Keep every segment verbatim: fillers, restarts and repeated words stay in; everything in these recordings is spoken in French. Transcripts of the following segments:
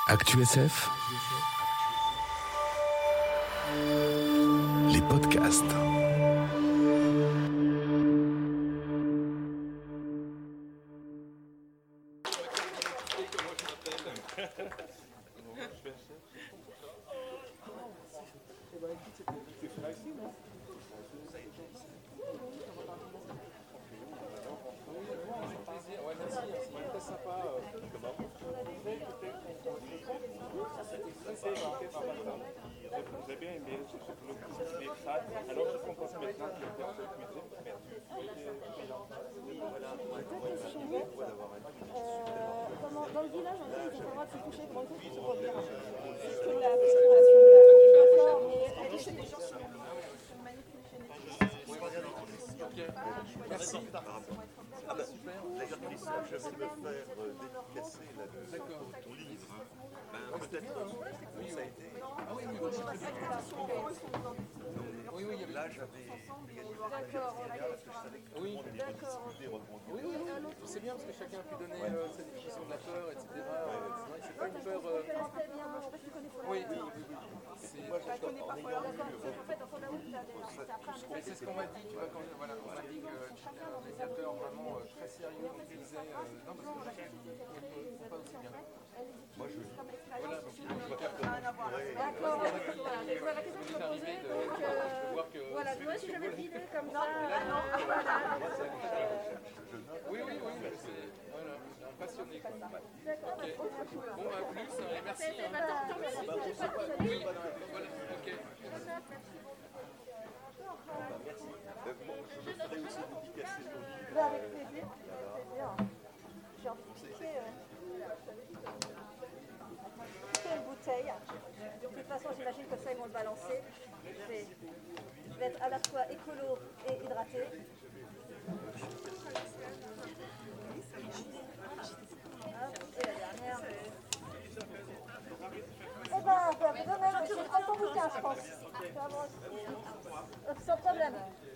ActuSF, les podcasts. J'ai bien aimé, je voulais lire ça. Alors je comprends maintenant que le texte est cuisine, mais Comment, dans le village, en fait, ils ont pas le droit de se toucher pour le coup, se produire. C'est que la restauration de la. D'accord, mais toucher des gens sur le manipule chez les. Merci. Ah bah super. D'ailleurs, Christophe, je vais me faire euh, dédicacer là, le, ton livre. Ben, peut-être oui, ça a été. Ah oui, oui, c'est très bien. Oui, oui, là j'avais gagné D'accord, parce que je savais que tout le monde était discuté, rebondi. Oui, oui, oui, c'est bien parce que chacun a pu donner euh, sa définition de la peur, et cetera. Ouais, c'est vrai que c'est pas une peur. Euh... Oui, oui, oui. Moi, je connais pas D'accord, en fait, en Fallout, tu as des. Mais c'est ce qu'on m'a dit, tu vois, quand voilà, on m'a dit que tu étais un médiateur vraiment euh, très sérieux qui disait. Euh, non, parce que chacun ne font pas aussi bien. Moi, je. Voilà, donc je vois pas D'accord, voilà, la question que je me posais, donc. Euh, voilà, moi, si j'avais une idée comme ça. Non, voilà. Oui, oui, oui, c'est. Voilà, un passionné, quoi. Ok. Bon, bah, plus, et merci. Oui, voilà, ok. Euh, moi, je me ferai aussi dédicacer ton livre. Bah, avec plaisir, avec plaisir. J'ai envie de piquer, euh, piquer une bouteille. De toute façon, j'imagine que ça, ils vont le balancer. Je vais, je vais être à la fois écolo et hydraté. Et la dernière. Eh ben, de même, je vais prendre ton bouquin, je pense. Sans problème.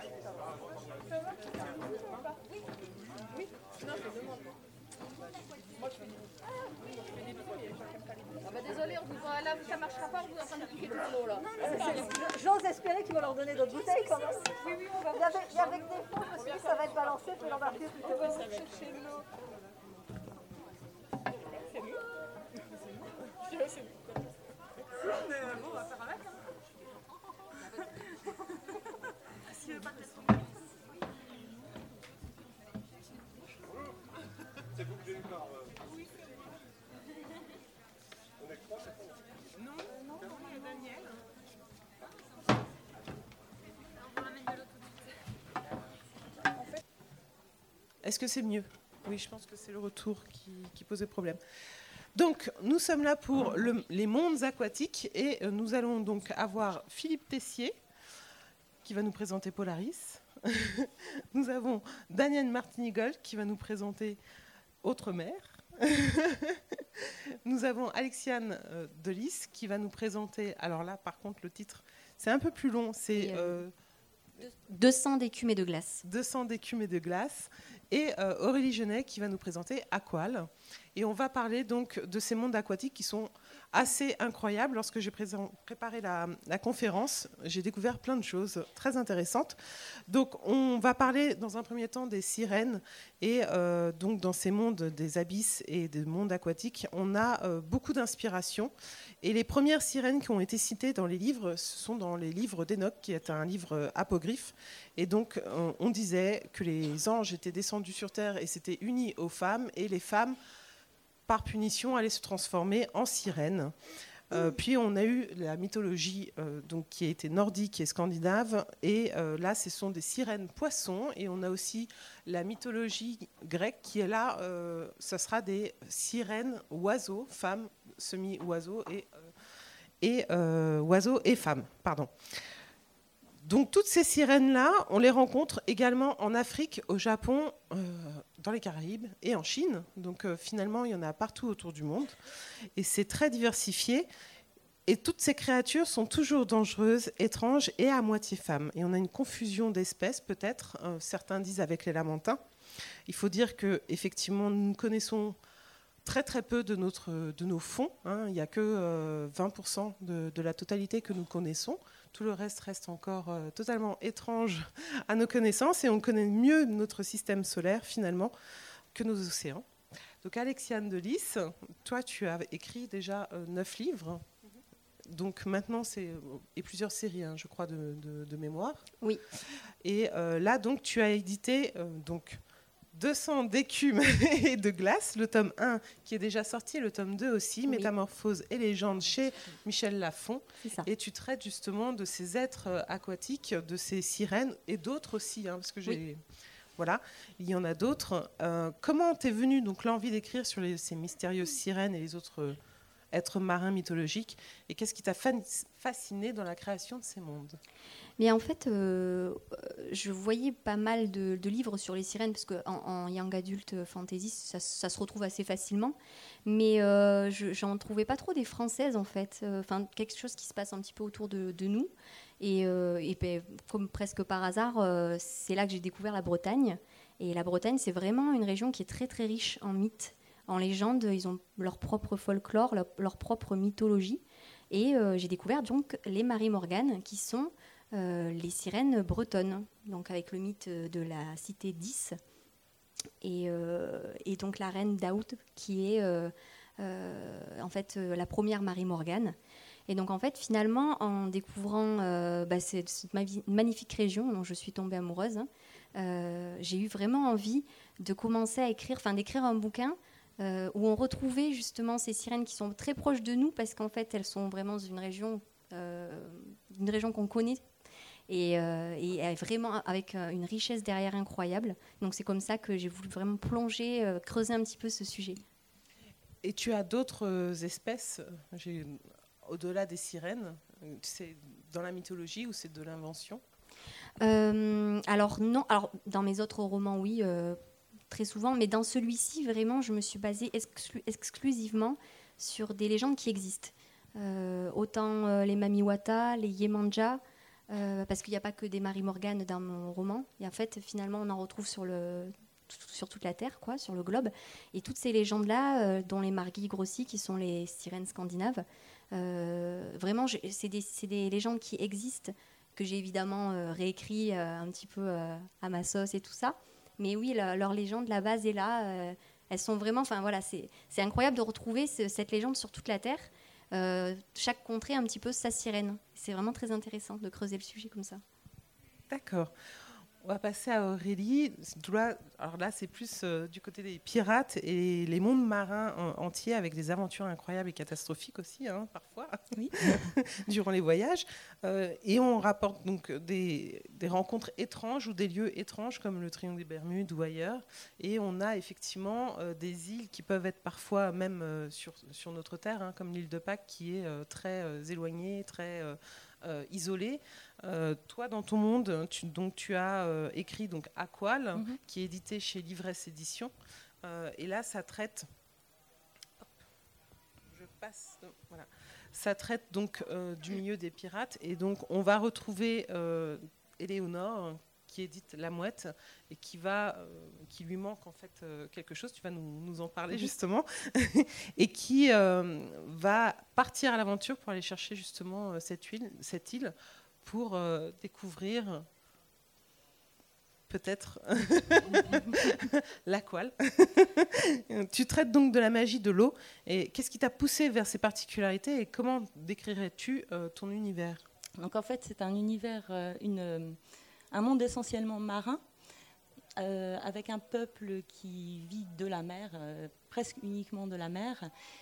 Oui. Non, je demande. Moi, je fais des ah bah désolé, on vous voit là, ça marchera pas, on vous est en train de piquer tout l'eau là. J'ose espérer qu'ils vont leur donner d'autres bouteilles quand même. Oui, oui, on va voir. Il y avait que des fonds, je me suis dit que ça va être balancé, puis l'embarquer plutôt. On va chercher de l'eau. C'est mieux. C'est mieux. C'est mieux. Mais bon, on va faire avec. Si tu veux pas te laisser tomber. c'est vous que j'ai eu par. Oui, c'est vrai. On est trois, c'est pas. Non, non, il y a Daniel. On ramène de l'eau tout de suite. Est-ce que c'est mieux? Oui, je pense que c'est le retour qui, qui posait problème. Donc, nous sommes là pour le, les mondes aquatiques et nous allons donc avoir Philippe Tessier qui va nous présenter Polaris. Nous avons Daniel Martinigol qui va nous présenter Autre mer. Nous avons Alexiane euh, Delis qui va nous présenter, alors là par contre le titre c'est un peu plus long, c'est euh, deux cents d'écume et de glace. deux cents d'écume et de glace. Et euh, Aurélie Genet qui va nous présenter Aqual. Et on va parler donc de ces mondes aquatiques qui sont assez incroyables. Lorsque j'ai présent, préparé la, la conférence, j'ai découvert plein de choses très intéressantes. Donc on va parler dans un premier temps des sirènes. Et euh, donc dans ces mondes des abysses et des mondes aquatiques, on a euh, beaucoup d'inspiration. Et les premières sirènes qui ont été citées dans les livres, ce sont dans les livres d'Enoch, qui est un livre apocryphe. Et donc on, on disait que les anges étaient descendus sur terre et s'étaient unis aux femmes, et les femmes, par punition, allaient se transformer en sirènes. Euh, puis on a eu la mythologie euh, donc, qui a été nordique et scandinave, et euh, là ce sont des sirènes poissons, et on a aussi la mythologie grecque qui est là, euh, ce sera des sirènes oiseaux, femmes, semi-oiseaux et, euh, et euh, oiseaux et femmes, pardon. Donc toutes ces sirènes-là, on les rencontre également en Afrique, au Japon, euh, dans les Caraïbes et en Chine. Donc euh, finalement, il y en a partout autour du monde. Et c'est très diversifié. Et toutes ces créatures sont toujours dangereuses, étranges et à moitié femmes. Et on a une confusion d'espèces, peut-être. Euh, certains disent avec les lamantins. Il faut dire qu'effectivement, nous ne connaissons très très peu de, notre, de nos fonds. Hein. Il n'y a que euh, vingt pour cent de, de la totalité que nous connaissons. Tout le reste reste encore euh, totalement étrange à nos connaissances et on connaît mieux notre système solaire finalement que nos océans. Donc Alexiane Delis, toi tu as écrit déjà euh, neuf livres. Donc maintenant, c'est et plusieurs séries, hein, je crois, de, de, de mémoire. Oui. Et euh, là, donc, tu as édité euh, donc, deux cents d'écume et de glace, le tome un qui est déjà sorti, le tome deux aussi, oui. Métamorphose et légende chez Michel Lafon. C'est ça. Et tu traites justement de ces êtres aquatiques, de ces sirènes et d'autres aussi, hein, parce que j'ai... Oui. Voilà, il y en a d'autres. Euh, comment t'es venue donc l'envie d'écrire sur les, ces mystérieuses sirènes et les autres... Euh, être marin mythologique, et qu'est-ce qui t'a fasciné dans la création de ces mondes? Mais en fait, euh, je voyais pas mal de, de livres sur les sirènes, parce qu'en en young adult fantasy, ça, ça se retrouve assez facilement, mais euh, je n'en trouvais pas trop des françaises, en fait. Enfin, quelque chose qui se passe un petit peu autour de, de nous, et, euh, et ben, comme presque par hasard, euh, c'est là que j'ai découvert la Bretagne, et la Bretagne, c'est vraiment une région qui est très très riche en mythes, en légendes, ils ont leur propre folklore, leur, leur propre mythologie. Et euh, j'ai découvert donc les Marie Morgane, qui sont euh, les sirènes bretonnes, donc avec le mythe de la cité dix. Et, euh, et donc la reine Daoud, qui est euh, euh, en fait euh, la première Marie Morgane. Et donc en fait, finalement, en découvrant euh, bah, cette, cette magnifique région dont je suis tombée amoureuse, hein, euh, j'ai eu vraiment envie de commencer à écrire, enfin d'écrire un bouquin Euh, où on retrouvait justement ces sirènes qui sont très proches de nous parce qu'en fait elles sont vraiment dans une région, euh, une région qu'on connaît et, euh, et vraiment avec une richesse derrière incroyable. Donc c'est comme ça que j'ai voulu vraiment plonger, euh, creuser un petit peu ce sujet. Et tu as d'autres espèces j'ai, au-delà des sirènes, c'est dans la mythologie ou c'est de l'invention? euh, Alors non, alors dans mes autres romans oui. Euh, très souvent, mais dans celui-ci, vraiment, je me suis basée exclu- exclusivement sur des légendes qui existent. Euh, autant euh, les Mamiwata, les Yemanja, euh, parce qu'il n'y a pas que des Marie Morgane dans mon roman. Et en fait, finalement, on en retrouve sur, le, sur toute la Terre, quoi, sur le globe. Et toutes ces légendes-là, euh, dont les Margis Grossi, qui sont les sirènes scandinaves, euh, vraiment, je, c'est, des, c'est des légendes qui existent, que j'ai évidemment euh, réécrit euh, un petit peu euh, à ma sauce et tout ça. Mais oui, la, leur légende, la base est là. Euh, elles sont vraiment... Enfin, voilà, c'est, c'est incroyable de retrouver ce, cette légende sur toute la Terre. Euh, chaque contrée a un petit peu sa sirène. C'est vraiment très intéressant de creuser le sujet comme ça. D'accord. On va passer à Aurélie. Alors là, c'est plus euh, du côté des pirates et les mondes marins en, entiers avec des aventures incroyables et catastrophiques aussi, hein, parfois, oui. durant les voyages. Euh, et on rapporte donc des, des rencontres étranges ou des lieux étranges comme le Triangle des Bermudes ou ailleurs. Et on a effectivement euh, des îles qui peuvent être parfois même euh, sur, sur notre terre, hein, comme l'île de Pâques qui est euh, très euh, éloignée, très... Euh, Euh, isolé. Euh, toi, dans ton monde, tu, donc, tu as euh, écrit donc, Aqual, mm-hmm. qui est édité chez Livresse Éditions. Euh, et là, ça traite... Hop, je passe... Voilà. Ça traite donc euh, du milieu des pirates. Et donc, on va retrouver euh, Éléonore, qui édite La Mouette, et qui, va, euh, qui lui manque en fait euh, quelque chose, tu vas nous, nous en parler justement, et qui euh, va partir à l'aventure pour aller chercher justement euh, cette, île, cette île pour euh, découvrir peut-être l'Aqual. Tu traites donc de la magie de l'eau, et qu'est-ce qui t'a poussé vers ces particularités et comment décrirais-tu euh, ton univers? Donc en fait, c'est un univers, euh, une... un monde essentiellement marin, euh, avec un peuple qui vit de la mer, euh, presque uniquement de la mer,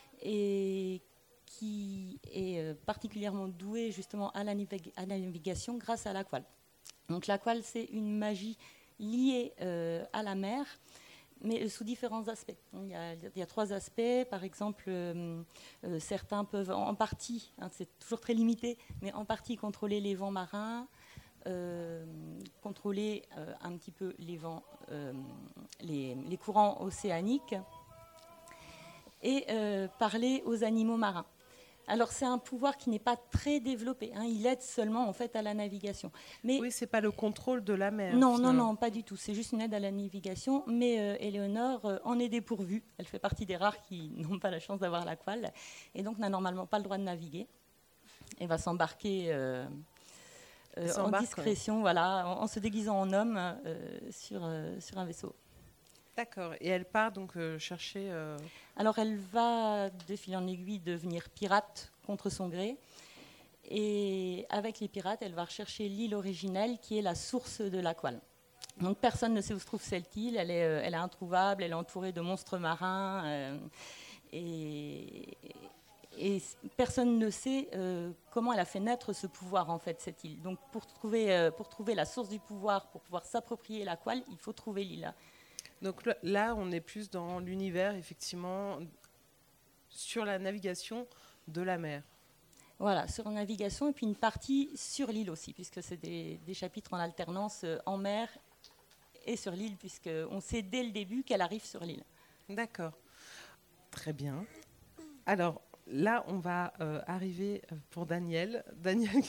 et qui est euh, particulièrement doué justement à la, navig- à la navigation grâce à l'aqual. Donc l'aqual, c'est une magie liée euh, à la mer, mais sous différents aspects. Il y a, il y a trois aspects. Par exemple, euh, euh, certains peuvent en partie, hein, c'est toujours très limité, mais en partie contrôler les vents marins, Euh, contrôler euh, un petit peu les vents, euh, les, les courants océaniques et euh, parler aux animaux marins. Alors c'est un pouvoir qui n'est pas très développé, hein. Il aide seulement en fait à la navigation. Mais oui, c'est pas le contrôle de la mer. non, finalement. non, non, pas du tout. C'est juste une aide à la navigation. Mais euh, Éléonore euh, en est dépourvue. Elle fait partie des rares qui n'ont pas la chance d'avoir la couale et donc n'a normalement pas le droit de naviguer. Elle va s'embarquer euh, euh, en discrétion, ouais. voilà, en, en se déguisant en homme euh, sur, euh, sur un vaisseau. D'accord. Et elle part donc euh, chercher... Euh... Alors elle va, de fil en aiguille, devenir pirate contre son gré. Et avec les pirates, elle va rechercher l'île originelle qui est la source de la couale. Donc personne ne sait où se trouve cette île. Elle est, euh, elle est introuvable, elle est entourée de monstres marins. Euh, et... Et personne ne sait euh, comment elle a fait naître ce pouvoir, en fait, cette île. Donc, pour trouver, euh, pour trouver la source du pouvoir, pour pouvoir s'approprier la couale, il faut trouver l'île. Donc là, on est plus dans l'univers, effectivement, sur la navigation de la mer. Voilà, sur la navigation, et puis une partie sur l'île aussi, puisque c'est des, des chapitres en alternance euh, en mer et sur l'île, puisqu'on sait dès le début qu'elle arrive sur l'île. D'accord. Très bien. Alors... Là, on va euh, arriver pour Daniel. Daniel,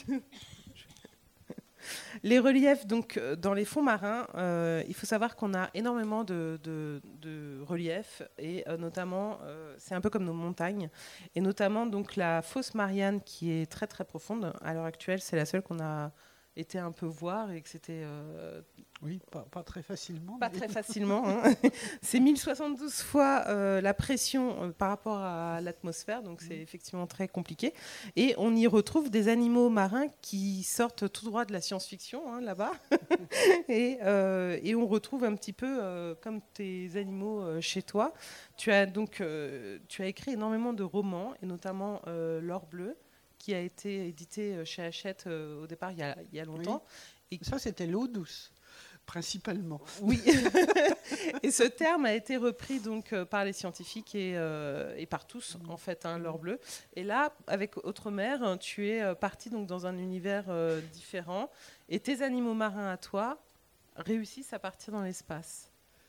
les reliefs, donc dans les fonds marins, euh, il faut savoir qu'on a énormément de, de, de reliefs et euh, notamment, euh, c'est un peu comme nos montagnes, et notamment donc la fosse Marianne qui est très très profonde. À l'heure actuelle, c'est la seule qu'on a été un peu voir et que c'était euh, oui, pas, pas très facilement. Pas mais... très facilement. Hein. C'est mille soixante-douze fois euh, la pression euh, par rapport à l'atmosphère, donc c'est effectivement très compliqué. Et on y retrouve des animaux marins qui sortent tout droit de la science-fiction, hein, là-bas. et, euh, et on retrouve un petit peu euh, comme tes animaux euh, chez toi. Tu as donc euh, tu as écrit énormément de romans, et notamment euh, L'Or bleu, qui a été édité chez Hachette euh, au départ il y a, il y a longtemps. Oui. Et ça, c'était l'eau douce. Principalement. Oui. Et ce terme a été repris donc euh, par les scientifiques et, euh, et par tous, en fait, hein, l'or bleu. Et là, avec Autre-mer, tu es euh, parti donc dans un univers euh, différent. Et tes animaux marins à toi réussissent à partir dans l'espace.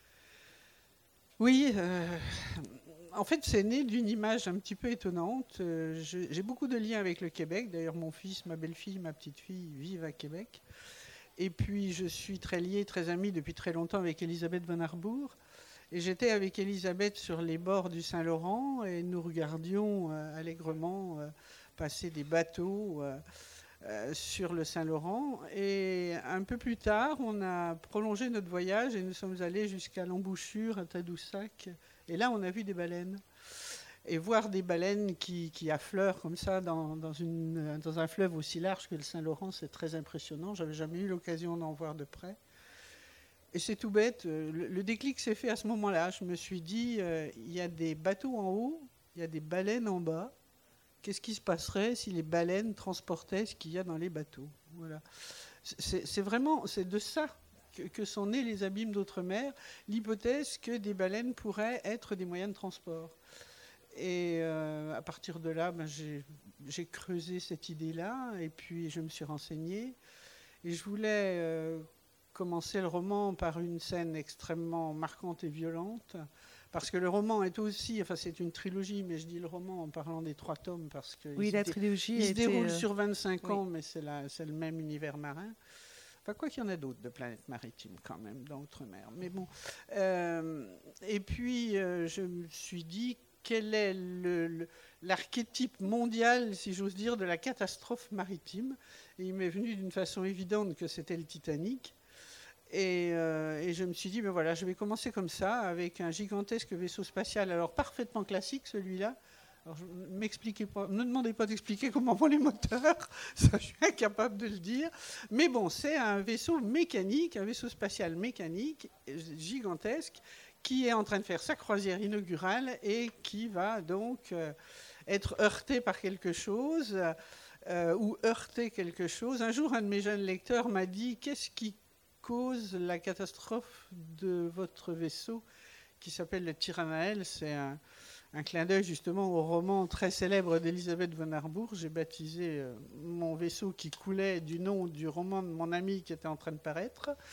Oui. Euh, en fait, c'est né d'une image un petit peu étonnante. Euh, je, j'ai beaucoup de liens avec le Québec. D'ailleurs, mon fils, ma belle-fille, ma petite-fille vivent à Québec. Et puis, je suis très liée, très amie depuis très longtemps avec Elisabeth von Harbour. Et j'étais avec Elisabeth sur les bords du Saint-Laurent et nous regardions euh, allègrement euh, passer des bateaux euh, euh, sur le Saint-Laurent. Et un peu plus tard, on a prolongé notre voyage et nous sommes allés jusqu'à l'embouchure à Tadoussac. Et là, on a vu des baleines. Et voir des baleines qui, qui affleurent comme ça dans, dans, une, dans un fleuve aussi large que le Saint-Laurent, c'est très impressionnant. Je n'avais jamais eu l'occasion d'en voir de près. Et c'est tout bête. Le, le déclic s'est fait à ce moment-là. Je me suis dit, euh, il y a des bateaux en haut, il y a des baleines en bas. Qu'est-ce qui se passerait si les baleines transportaient ce qu'il y a dans les bateaux ? Voilà. C'est, c'est vraiment c'est de ça que, que sont nés les abîmes d'Outre-mer, l'hypothèse que des baleines pourraient être des moyens de transport. Et euh, à partir de là, ben, j'ai, j'ai creusé cette idée-là, et puis je me suis renseignée. Et je voulais euh, commencer le roman par une scène extrêmement marquante et violente, parce que le roman est aussi, enfin c'est une trilogie, mais je dis le roman en parlant des trois tomes, parce que oui, il, la se, trilogie il se déroule euh... sur vingt-cinq ans, oui. mais c'est, la, c'est le même univers marin. Enfin, quoi qu'il y en a d'autres de planètes maritimes quand même dans Outre-mer. Mais bon. Euh, et puis, euh, je me suis dit, quel est le, le, l'archétype mondial, si j'ose dire, de la catastrophe maritime ? Et il m'est venu d'une façon évidente que c'était le Titanic. Et, euh, et je me suis dit, ben voilà, je vais commencer comme ça, avec un gigantesque vaisseau spatial, alors parfaitement classique celui-là. Alors, je, m'expliquez pas, ne demandez pas d'expliquer comment vont les moteurs, ça je suis incapable de le dire. Mais bon, c'est un vaisseau mécanique, un vaisseau spatial mécanique, gigantesque, qui est en train de faire sa croisière inaugurale et qui va donc euh, être heurté par quelque chose, euh, ou heurter quelque chose. Un jour, un de mes jeunes lecteurs m'a dit « Qu'est-ce qui cause la catastrophe de votre vaisseau ?» qui s'appelle le Tyrannael. C'est un... Un clin d'œil justement au roman très célèbre d'Elisabeth von Harbour. J'ai baptisé euh, mon vaisseau qui coulait du nom du roman de mon ami qui était en train de paraître.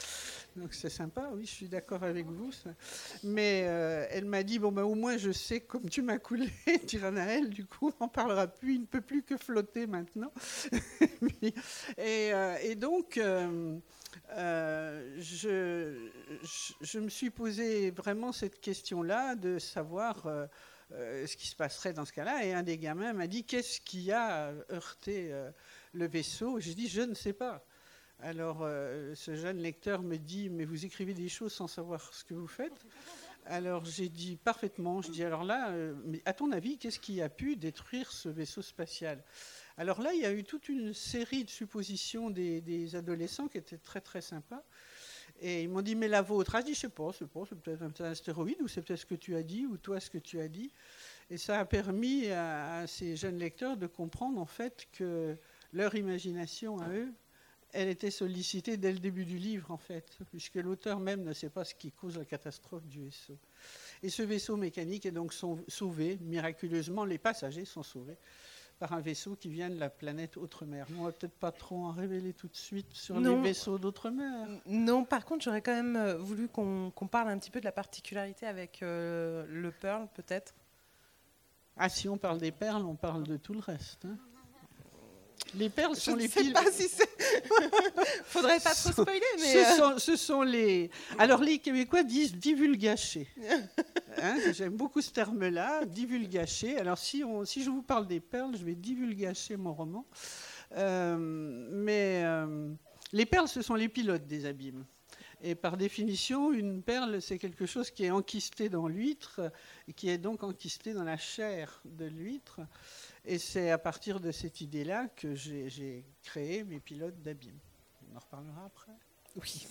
Donc c'est sympa, oui, je suis d'accord avec vous. Ça. Mais euh, elle m'a dit, bon, ben, au moins je sais, comme tu m'as coulé, Tiranaël, du coup, on n'en parlera plus, il ne peut plus que flotter maintenant. et, euh, et donc, euh, euh, je, je, je me suis posé vraiment cette question-là de savoir euh, euh, ce qui se passerait dans ce cas-là. Et un des gamins m'a dit, qu'est-ce qui a heurté euh, le vaisseau? J'ai dit, je ne sais pas. Alors, euh, ce jeune lecteur me dit, mais vous écrivez des choses sans savoir ce que vous faites. Alors, j'ai dit parfaitement, je dis, alors là, euh, mais à ton avis, qu'est-ce qui a pu détruire ce vaisseau spatial? Alors là, il y a eu toute une série de suppositions des, des adolescents qui étaient très, très sympas. Et ils m'ont dit, mais la vôtre? Ah, je dis, je sais pas, c'est pas, c'est peut-être un astéroïde, ou c'est peut-être ce que tu as dit, ou toi, ce que tu as dit. Et ça a permis à, à ces jeunes lecteurs de comprendre, en fait, que leur imagination à eux, elle était sollicitée dès le début du livre, en fait, puisque l'auteur même ne sait pas ce qui cause la catastrophe du vaisseau. Et ce vaisseau mécanique est donc sauvé, miraculeusement, les passagers sont sauvés par un vaisseau qui vient de la planète Outremer. On ne va peut-être pas trop en révéler tout de suite sur non. les vaisseaux d'Outremer. Non, par contre, j'aurais quand même voulu qu'on qu'on parle un petit peu de la particularité avec euh, le Pearl, peut-être. Ah, si on parle des perles, on parle de tout le reste, hein. Les perles sont je les piles. Je ne sais pas si c'est... Faudrait pas trop spoiler, mais... Ce sont, ce sont les... Alors, les Québécois disent divulgacher. Hein, j'aime beaucoup ce terme-là, divulgacher. Alors, si, on, si je vous parle des perles, je vais divulgacher mon roman. Euh, mais euh, les perles, ce sont les pilotes des abîmes. Et par définition, une perle, c'est quelque chose qui est enquisté dans l'huître, et qui est donc enquisté dans la chair de l'huître. Et c'est à partir de cette idée-là que j'ai, j'ai créé mes pilotes d'abîme. On en reparlera après. Oui.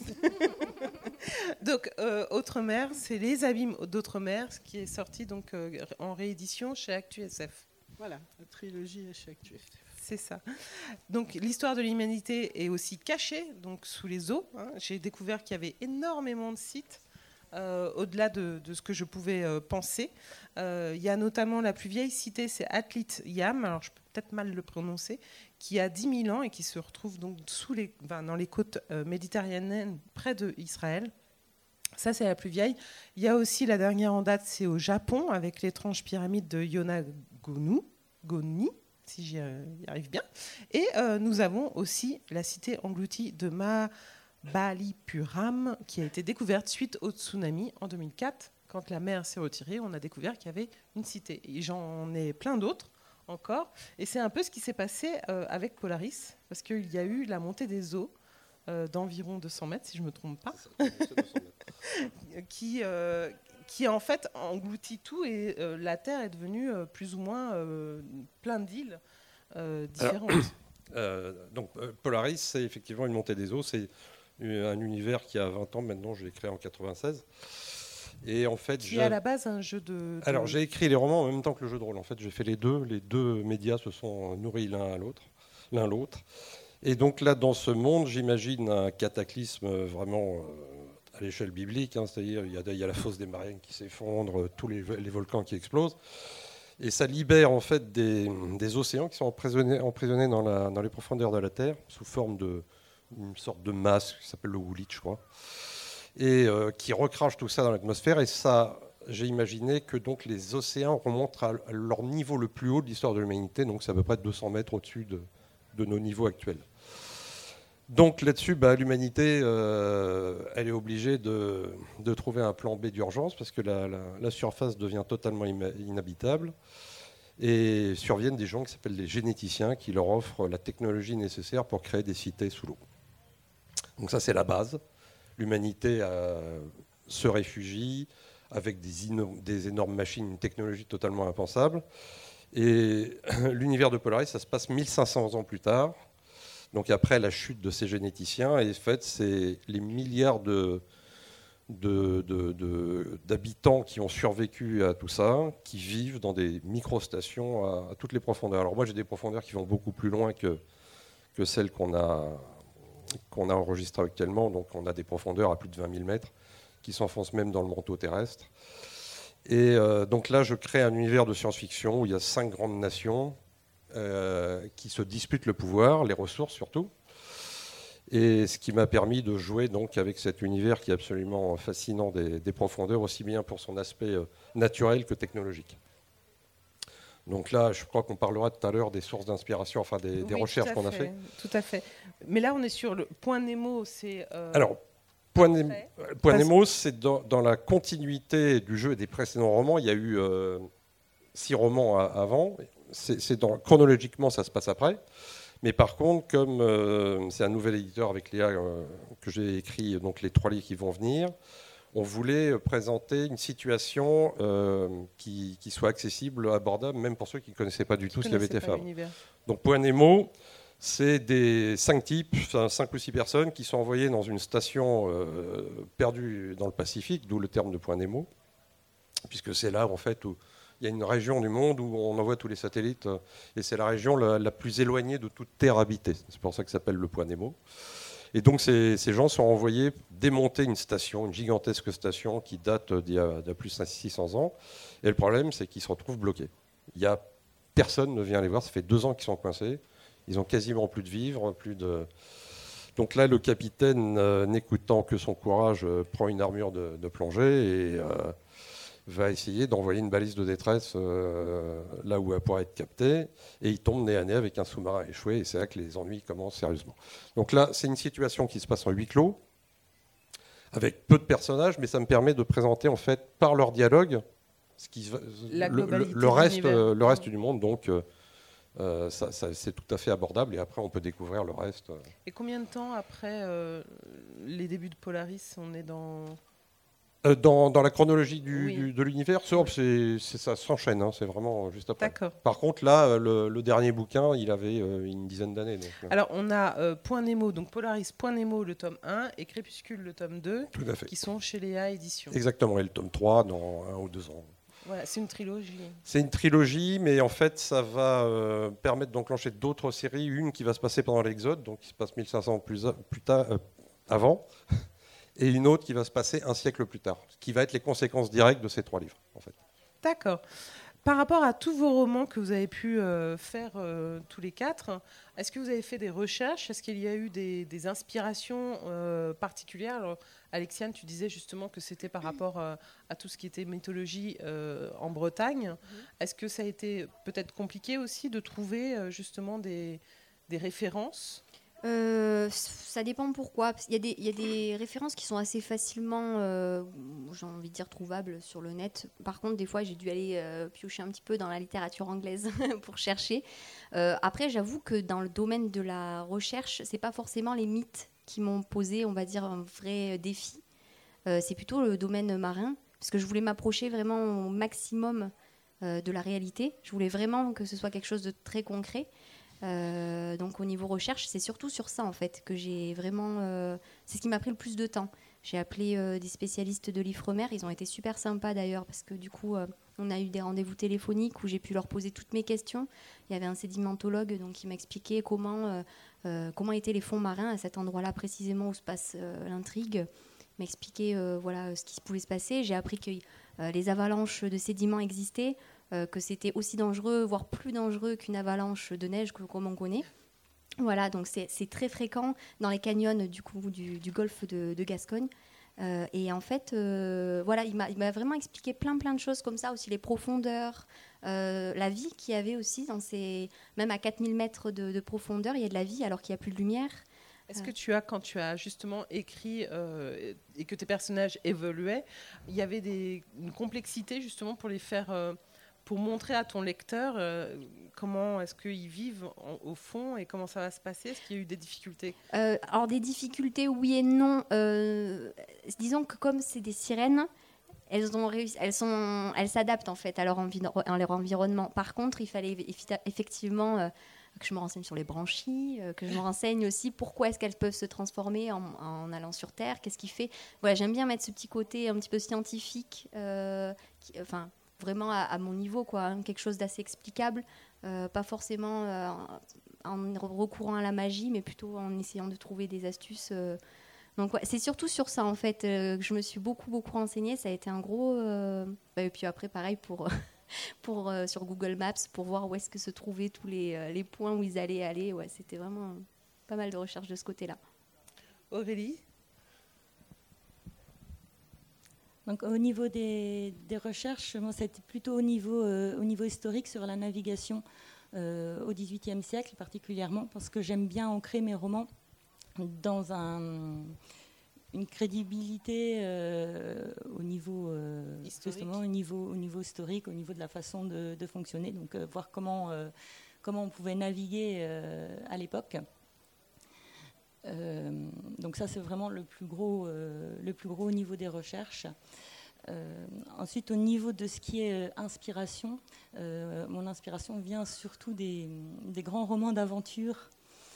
Donc, euh, Outremer, c'est Les Abîmes d'Outremer, ce qui est sorti donc, euh, en réédition chez Actu S F. Voilà, la trilogie est chez Actu S F. C'est ça. Donc, l'histoire de l'humanité est aussi cachée donc, sous les eaux. Hein. J'ai découvert qu'il y avait énormément de sites. Euh, au-delà de, de ce que je pouvais euh, penser. Euh, il y a notamment la plus vieille cité, c'est Atlit Yam, alors je peux peut-être mal le prononcer, qui a dix mille ans et qui se retrouve donc sous les, enfin, dans les côtes euh, méditerranéennes près d'Israël. Ça, c'est la plus vieille. Il y a aussi la dernière en date, c'est au Japon, avec l'étrange pyramide de Yonaguni, Goni, si j'y arrive bien. Et euh, nous avons aussi la cité engloutie de Ma... Balipuram, qui a été découverte suite au tsunami en deux mille quatre. Quand la mer s'est retirée, on a découvert qu'il y avait une cité. Et j'en ai plein d'autres encore. Et c'est un peu ce qui s'est passé euh, avec Polaris, parce qu'il y a eu la montée des eaux euh, d'environ deux cents mètres, si je ne me trompe pas, qui, euh, qui en fait engloutit tout, et euh, la Terre est devenue euh, plus ou moins euh, plein d'îles euh, différentes. Alors, euh, donc euh, Polaris, c'est effectivement une montée des eaux, c'est un univers qui a vingt ans maintenant, je l'ai créé en quatre-vingt-seize. Et en fait, qui est à la base un jeu de, de... Alors j'ai écrit les romans en même temps que le jeu de rôle. En fait, j'ai fait les deux. Les deux médias se sont nourris l'un à l'autre, l'un l'autre. Et donc là, dans ce monde, j'imagine un cataclysme vraiment euh, à l'échelle biblique. Hein, c'est-à-dire, il y, a, il y a la fosse des Mariannes qui s'effondre, tous les, les volcans qui explosent. Et ça libère en fait des, des océans qui sont emprisonnés, emprisonnés dans, la, dans les profondeurs de la Terre sous forme de une sorte de masse qui s'appelle le Woolwich, je crois, et euh, qui recrache tout ça dans l'atmosphère. Et ça, j'ai imaginé que donc les océans remontent à leur niveau le plus haut de l'histoire de l'humanité, donc c'est à peu près deux cents mètres au-dessus de, de nos niveaux actuels. Donc là-dessus, bah, l'humanité, euh, elle est obligée de, de trouver un plan B d'urgence parce que la, la, la surface devient totalement inhabitable. Et surviennent des gens qui s'appellent les généticiens qui leur offrent la technologie nécessaire pour créer des cités sous l'eau. Donc ça, c'est la base. L'humanité euh, se réfugie avec des, des énormes machines, une technologie totalement impensable. Et l'univers de Polaris, ça se passe mille cinq cents ans plus tard. Donc après la chute de ces généticiens, et en fait, c'est les milliards de, de, de, de, d'habitants qui ont survécu à tout ça, qui vivent dans des micro-stations à, à toutes les profondeurs. Alors moi, j'ai des profondeurs qui vont beaucoup plus loin que, que celles qu'on a... qu'on a enregistré actuellement, donc on a des profondeurs à plus de vingt mille mètres qui s'enfoncent même dans le manteau terrestre. Et euh, donc là, je crée un univers de science-fiction où il y a cinq grandes nations euh, qui se disputent le pouvoir, les ressources surtout. Et ce qui m'a permis de jouer donc avec cet univers qui est absolument fascinant des, des profondeurs, aussi bien pour son aspect euh, naturel que technologique. Donc là, je crois qu'on parlera tout à l'heure des sources d'inspiration, enfin des, des oui, recherches qu'on a fait. Tout à fait. Mais là, on est sur le point Nemo. C'est euh, alors point, Nemo, point Nemo, c'est dans, dans la continuité du jeu et des précédents romans. Il y a eu euh, six romans à, avant. C'est, c'est dans, chronologiquement, ça se passe après. Mais par contre, comme euh, c'est un nouvel éditeur avec Léa euh, que j'ai écrit donc les trois livres qui vont venir, on voulait présenter une situation euh, qui, qui soit accessible, abordable, même pour ceux qui ne connaissaient pas du tout ce qui avait été fait. Donc Point Nemo, c'est des cinq types, enfin, cinq ou six personnes qui sont envoyées dans une station euh, perdue dans le Pacifique, d'où le terme de Point Nemo, puisque c'est là en fait où il y a une région du monde où on envoie tous les satellites, et c'est la région la, la plus éloignée de toute terre habitée. C'est pour ça que ça s'appelle le Point Nemo. Et donc ces, ces gens sont envoyés démonter une station, une gigantesque station qui date d'il y a, d'il y a plus de six cents ans. Et le problème, c'est qu'ils se retrouvent bloqués. Il y a personne ne vient les voir. Ça fait deux ans qu'ils sont coincés. Ils ont quasiment plus de vivres, plus de. Donc là, le capitaine, euh, n'écoutant que son courage, euh, prend une armure de, de plongée et euh, va essayer d'envoyer une balise de détresse euh, là où elle pourrait être captée, et il tombe nez à nez avec un sous-marin échoué, et c'est là que les ennuis commencent sérieusement. Donc là, c'est une situation qui se passe en huis clos, avec peu de personnages, mais ça me permet de présenter en fait par leur dialogue ce qui, le, le, le, reste, le reste du monde, donc euh, ça, ça, c'est tout à fait abordable, et après on peut découvrir le reste. Et combien de temps après euh, les débuts de Polaris, on est dans... Dans, dans la chronologie du, oui. du, de l'univers, c'est, c'est, ça s'enchaîne, hein, c'est vraiment juste après. D'accord. Par contre, là, le, le dernier bouquin, il avait euh, une dizaine d'années. Donc, alors, on a euh, Point Nemo, donc Polaris, Point Nemo, le tome un, et Crépuscule, le tome deux, tout à fait. Qui sont chez Léa Éditions. Exactement, et le tome trois dans un ou deux ans. Voilà, c'est une trilogie. C'est une trilogie, mais en fait, ça va euh, permettre d'enclencher d'autres séries. Une qui va se passer pendant l'Exode, donc qui se passe mille cinq cents ans plus, plus tard, euh, avant. Et une autre qui va se passer un siècle plus tard, qui va être les conséquences directes de ces trois livres, en fait. D'accord. Par rapport à tous vos romans que vous avez pu euh, faire euh, tous les quatre, est-ce que vous avez fait des recherches ? Est-ce qu'il y a eu des, des inspirations euh, particulières ? Alors, Alexiane, tu disais justement que c'était par rapport euh, à tout ce qui était mythologie euh, en Bretagne. Mmh. Est-ce que ça a été peut-être compliqué aussi de trouver euh, justement des, des références ? Euh, ça dépend pourquoi. Il y a des, il y a des références qui sont assez facilement, euh, j'ai envie de dire, trouvables sur le net. Par contre, des fois, j'ai dû aller euh, piocher un petit peu dans la littérature anglaise pour chercher. Euh, après, j'avoue que dans le domaine de la recherche, c'est pas forcément les mythes qui m'ont posé, on va dire, un vrai défi. Euh, c'est plutôt le domaine marin, parce que je voulais m'approcher vraiment au maximum euh, de la réalité. Je voulais vraiment que ce soit quelque chose de très concret. Euh, donc au niveau recherche, c'est surtout sur ça en fait que j'ai vraiment, euh, c'est ce qui m'a pris le plus de temps. J'ai appelé euh, des spécialistes de l'Ifremer, ils ont été super sympas d'ailleurs parce que du coup euh, on a eu des rendez-vous téléphoniques où j'ai pu leur poser toutes mes questions. Il y avait un sédimentologue donc qui m'expliquait comment euh, euh, comment étaient les fonds marins à cet endroit-là précisément où se passe euh, l'intrigue. M'expliquer euh, voilà ce qui pouvait se passer. J'ai appris que euh, les avalanches de sédiments existaient. Euh, que c'était aussi dangereux, voire plus dangereux qu'une avalanche de neige que, comme on connaît. Voilà, donc c'est, c'est très fréquent dans les canyons du, coup, du, du golfe de, de Gascogne. Euh, et en fait, euh, voilà, il m'a, il m'a vraiment expliqué plein plein de choses comme ça, aussi les profondeurs, euh, la vie qu'il y avait aussi, dans ces, même à quatre mille mètres de, de profondeur, il y a de la vie alors qu'il n'y a plus de lumière. Est-ce que tu as, quand tu as justement écrit euh, et que tes personnages évoluaient, il y avait des, une complexité justement pour les faire... Euh, pour montrer à ton lecteur euh, comment est-ce qu'ils vivent en, au fond et comment ça va se passer ? Est-ce qu'il y a eu des difficultés ? euh, Alors des difficultés, oui et non. Euh, disons que comme c'est des sirènes, elles, ont réussi, elles, sont, elles s'adaptent en fait à leur, envi- à leur environnement. Par contre, il fallait effectivement euh, que je me renseigne sur les branchies, euh, que je me renseigne aussi pourquoi est-ce qu'elles peuvent se transformer en, en allant sur Terre, qu'est-ce qui fait. Voilà, j'aime bien mettre ce petit côté un petit peu scientifique, euh, qui, enfin... vraiment à, à mon niveau, quoi, hein, quelque chose d'assez explicable, euh, pas forcément euh, en recourant à la magie, mais plutôt en essayant de trouver des astuces. Euh. Donc ouais, c'est surtout sur ça en fait euh, que je me suis beaucoup beaucoup renseignée. Ça a été un gros. Euh... Bah, et puis après pareil pour pour euh, sur Google Maps pour voir où est-ce que se trouvaient tous les euh, les points où ils allaient aller. Ouais, c'était vraiment pas mal de recherches de ce côté-là. Aurélie? Donc, au niveau des, des recherches, moi, c'était plutôt au niveau, euh, au niveau historique sur la navigation euh, au dix-huitième siècle particulièrement, parce que j'aime bien ancrer mes romans dans un, une crédibilité euh, au, niveau, euh, justement, au, niveau, au niveau historique, au niveau de la façon de, de fonctionner, donc euh, voir comment, euh, comment on pouvait naviguer euh, à l'époque. Euh, donc ça, c'est vraiment le plus gros, euh, le plus gros au niveau des recherches. Euh, ensuite, au niveau de ce qui est euh, inspiration, euh, mon inspiration vient surtout des, des grands romans d'aventure.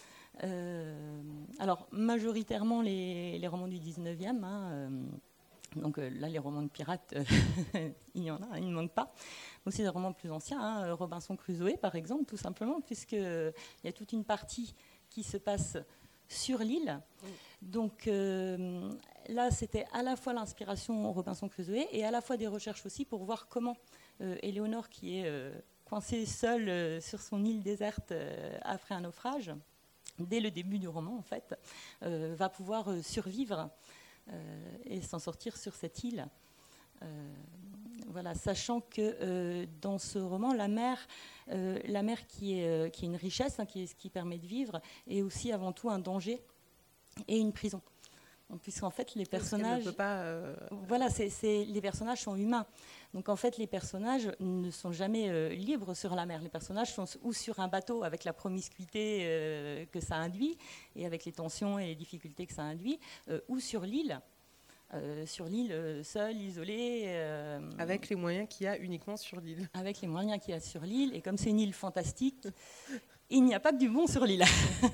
Euh, alors, majoritairement les, les romans du dix-neuvième. Hein, euh, donc euh, là, les romans de pirates, euh, il y en a, il ne manque pas. Aussi des romans plus anciens, hein, Robinson Crusoe, par exemple, tout simplement, puisqu'il y a toute une partie qui se passe sur l'île. Donc euh, là, c'était à la fois l'inspiration Robinson Crusoe et à la fois des recherches aussi pour voir comment euh, Éléonore, qui est euh, coincée seule euh, sur son île déserte euh, après un naufrage, dès le début du roman, en fait, euh, va pouvoir euh, survivre euh, et s'en sortir sur cette île. Euh, voilà, sachant que euh, dans ce roman, la mer, euh, la mer qui est, euh, qui est une richesse, hein, qui est ce qui permet de vivre, est aussi avant tout un danger et une prison. Puisqu'en fait, les personnages, ne peut pas, euh... voilà, c'est, c'est, les personnages sont humains. Donc en fait, les personnages ne sont jamais euh, libres sur la mer. Les personnages sont ou sur un bateau avec la promiscuité euh, que ça induit et avec les tensions et les difficultés que ça induit, euh, ou sur l'île. Euh, sur l'île, euh, seule, isolée. Euh, avec les moyens qu'il y a uniquement sur l'île. Avec les moyens qu'il y a sur l'île. Et comme c'est une île fantastique, il n'y a pas que du bon sur l'île.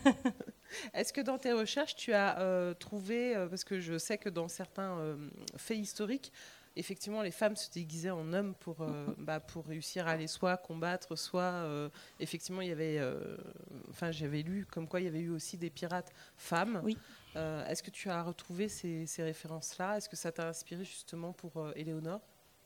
Est-ce que dans tes recherches, tu as euh, trouvé, euh, parce que je sais que dans certains euh, faits historiques, effectivement, les femmes se déguisaient en hommes pour, euh, bah, pour réussir à aller soit combattre, soit... Euh, effectivement, il y avait... Euh, enfin, j'avais lu comme quoi il y avait eu aussi des pirates femmes. Oui. Euh, est-ce que tu as retrouvé ces, ces références-là? Est-ce que ça t'a inspiré justement pour euh, Éléonore?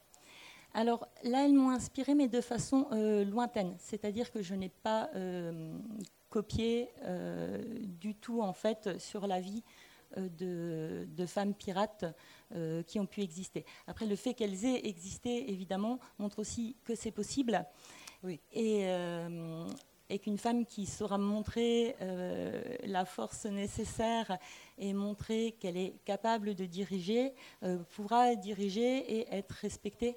Alors là, elles m'ont inspirée, mais de façon euh, lointaine. C'est-à-dire que je n'ai pas euh, copié euh, du tout, en fait, sur la vie euh, de, de femmes pirates euh, qui ont pu exister. Après, le fait qu'elles aient existé, évidemment, montre aussi que c'est possible. Oui. Et... Euh, et qu'une femme qui saura montrer euh, la force nécessaire et montrer qu'elle est capable de diriger, euh, pourra diriger et être respectée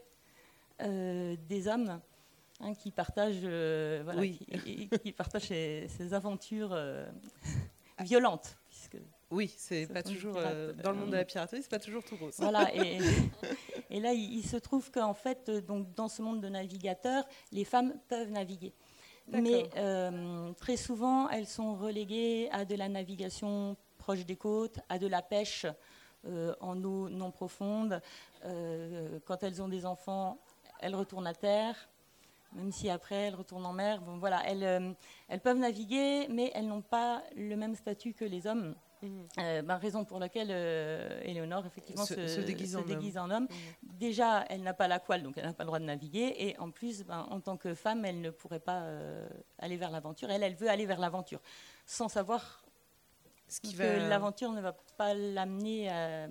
euh, des hommes hein, qui partagent, euh, voilà, oui. qui, qui partagent ces, ces aventures euh, violentes. Puisque oui, c'est pas toujours pirates, euh, dans le monde de la piraterie, c'est pas toujours tout rose. Voilà, et, et là, il, il se trouve qu'en fait, donc, dans ce monde de navigateurs, les femmes peuvent naviguer. D'accord. Mais euh, très souvent, elles sont reléguées à de la navigation proche des côtes, à de la pêche euh, en eau non profonde. Euh, quand elles ont des enfants, elles retournent à terre, même si après elles retournent en mer. Bon, voilà, elles, euh, elles peuvent naviguer, mais elles n'ont pas le même statut que les hommes. Mmh. Euh, ben, raison pour laquelle euh, Éléonore effectivement se, se, se déguise, se en, déguise homme. en homme. Mmh. Déjà, elle n'a pas la couale, donc elle n'a pas le droit de naviguer. Et en plus, ben, en tant que femme, elle ne pourrait pas euh, aller vers l'aventure. Elle, elle veut aller vers l'aventure, sans savoir ce qui que va... l'aventure ne va pas l'amener à,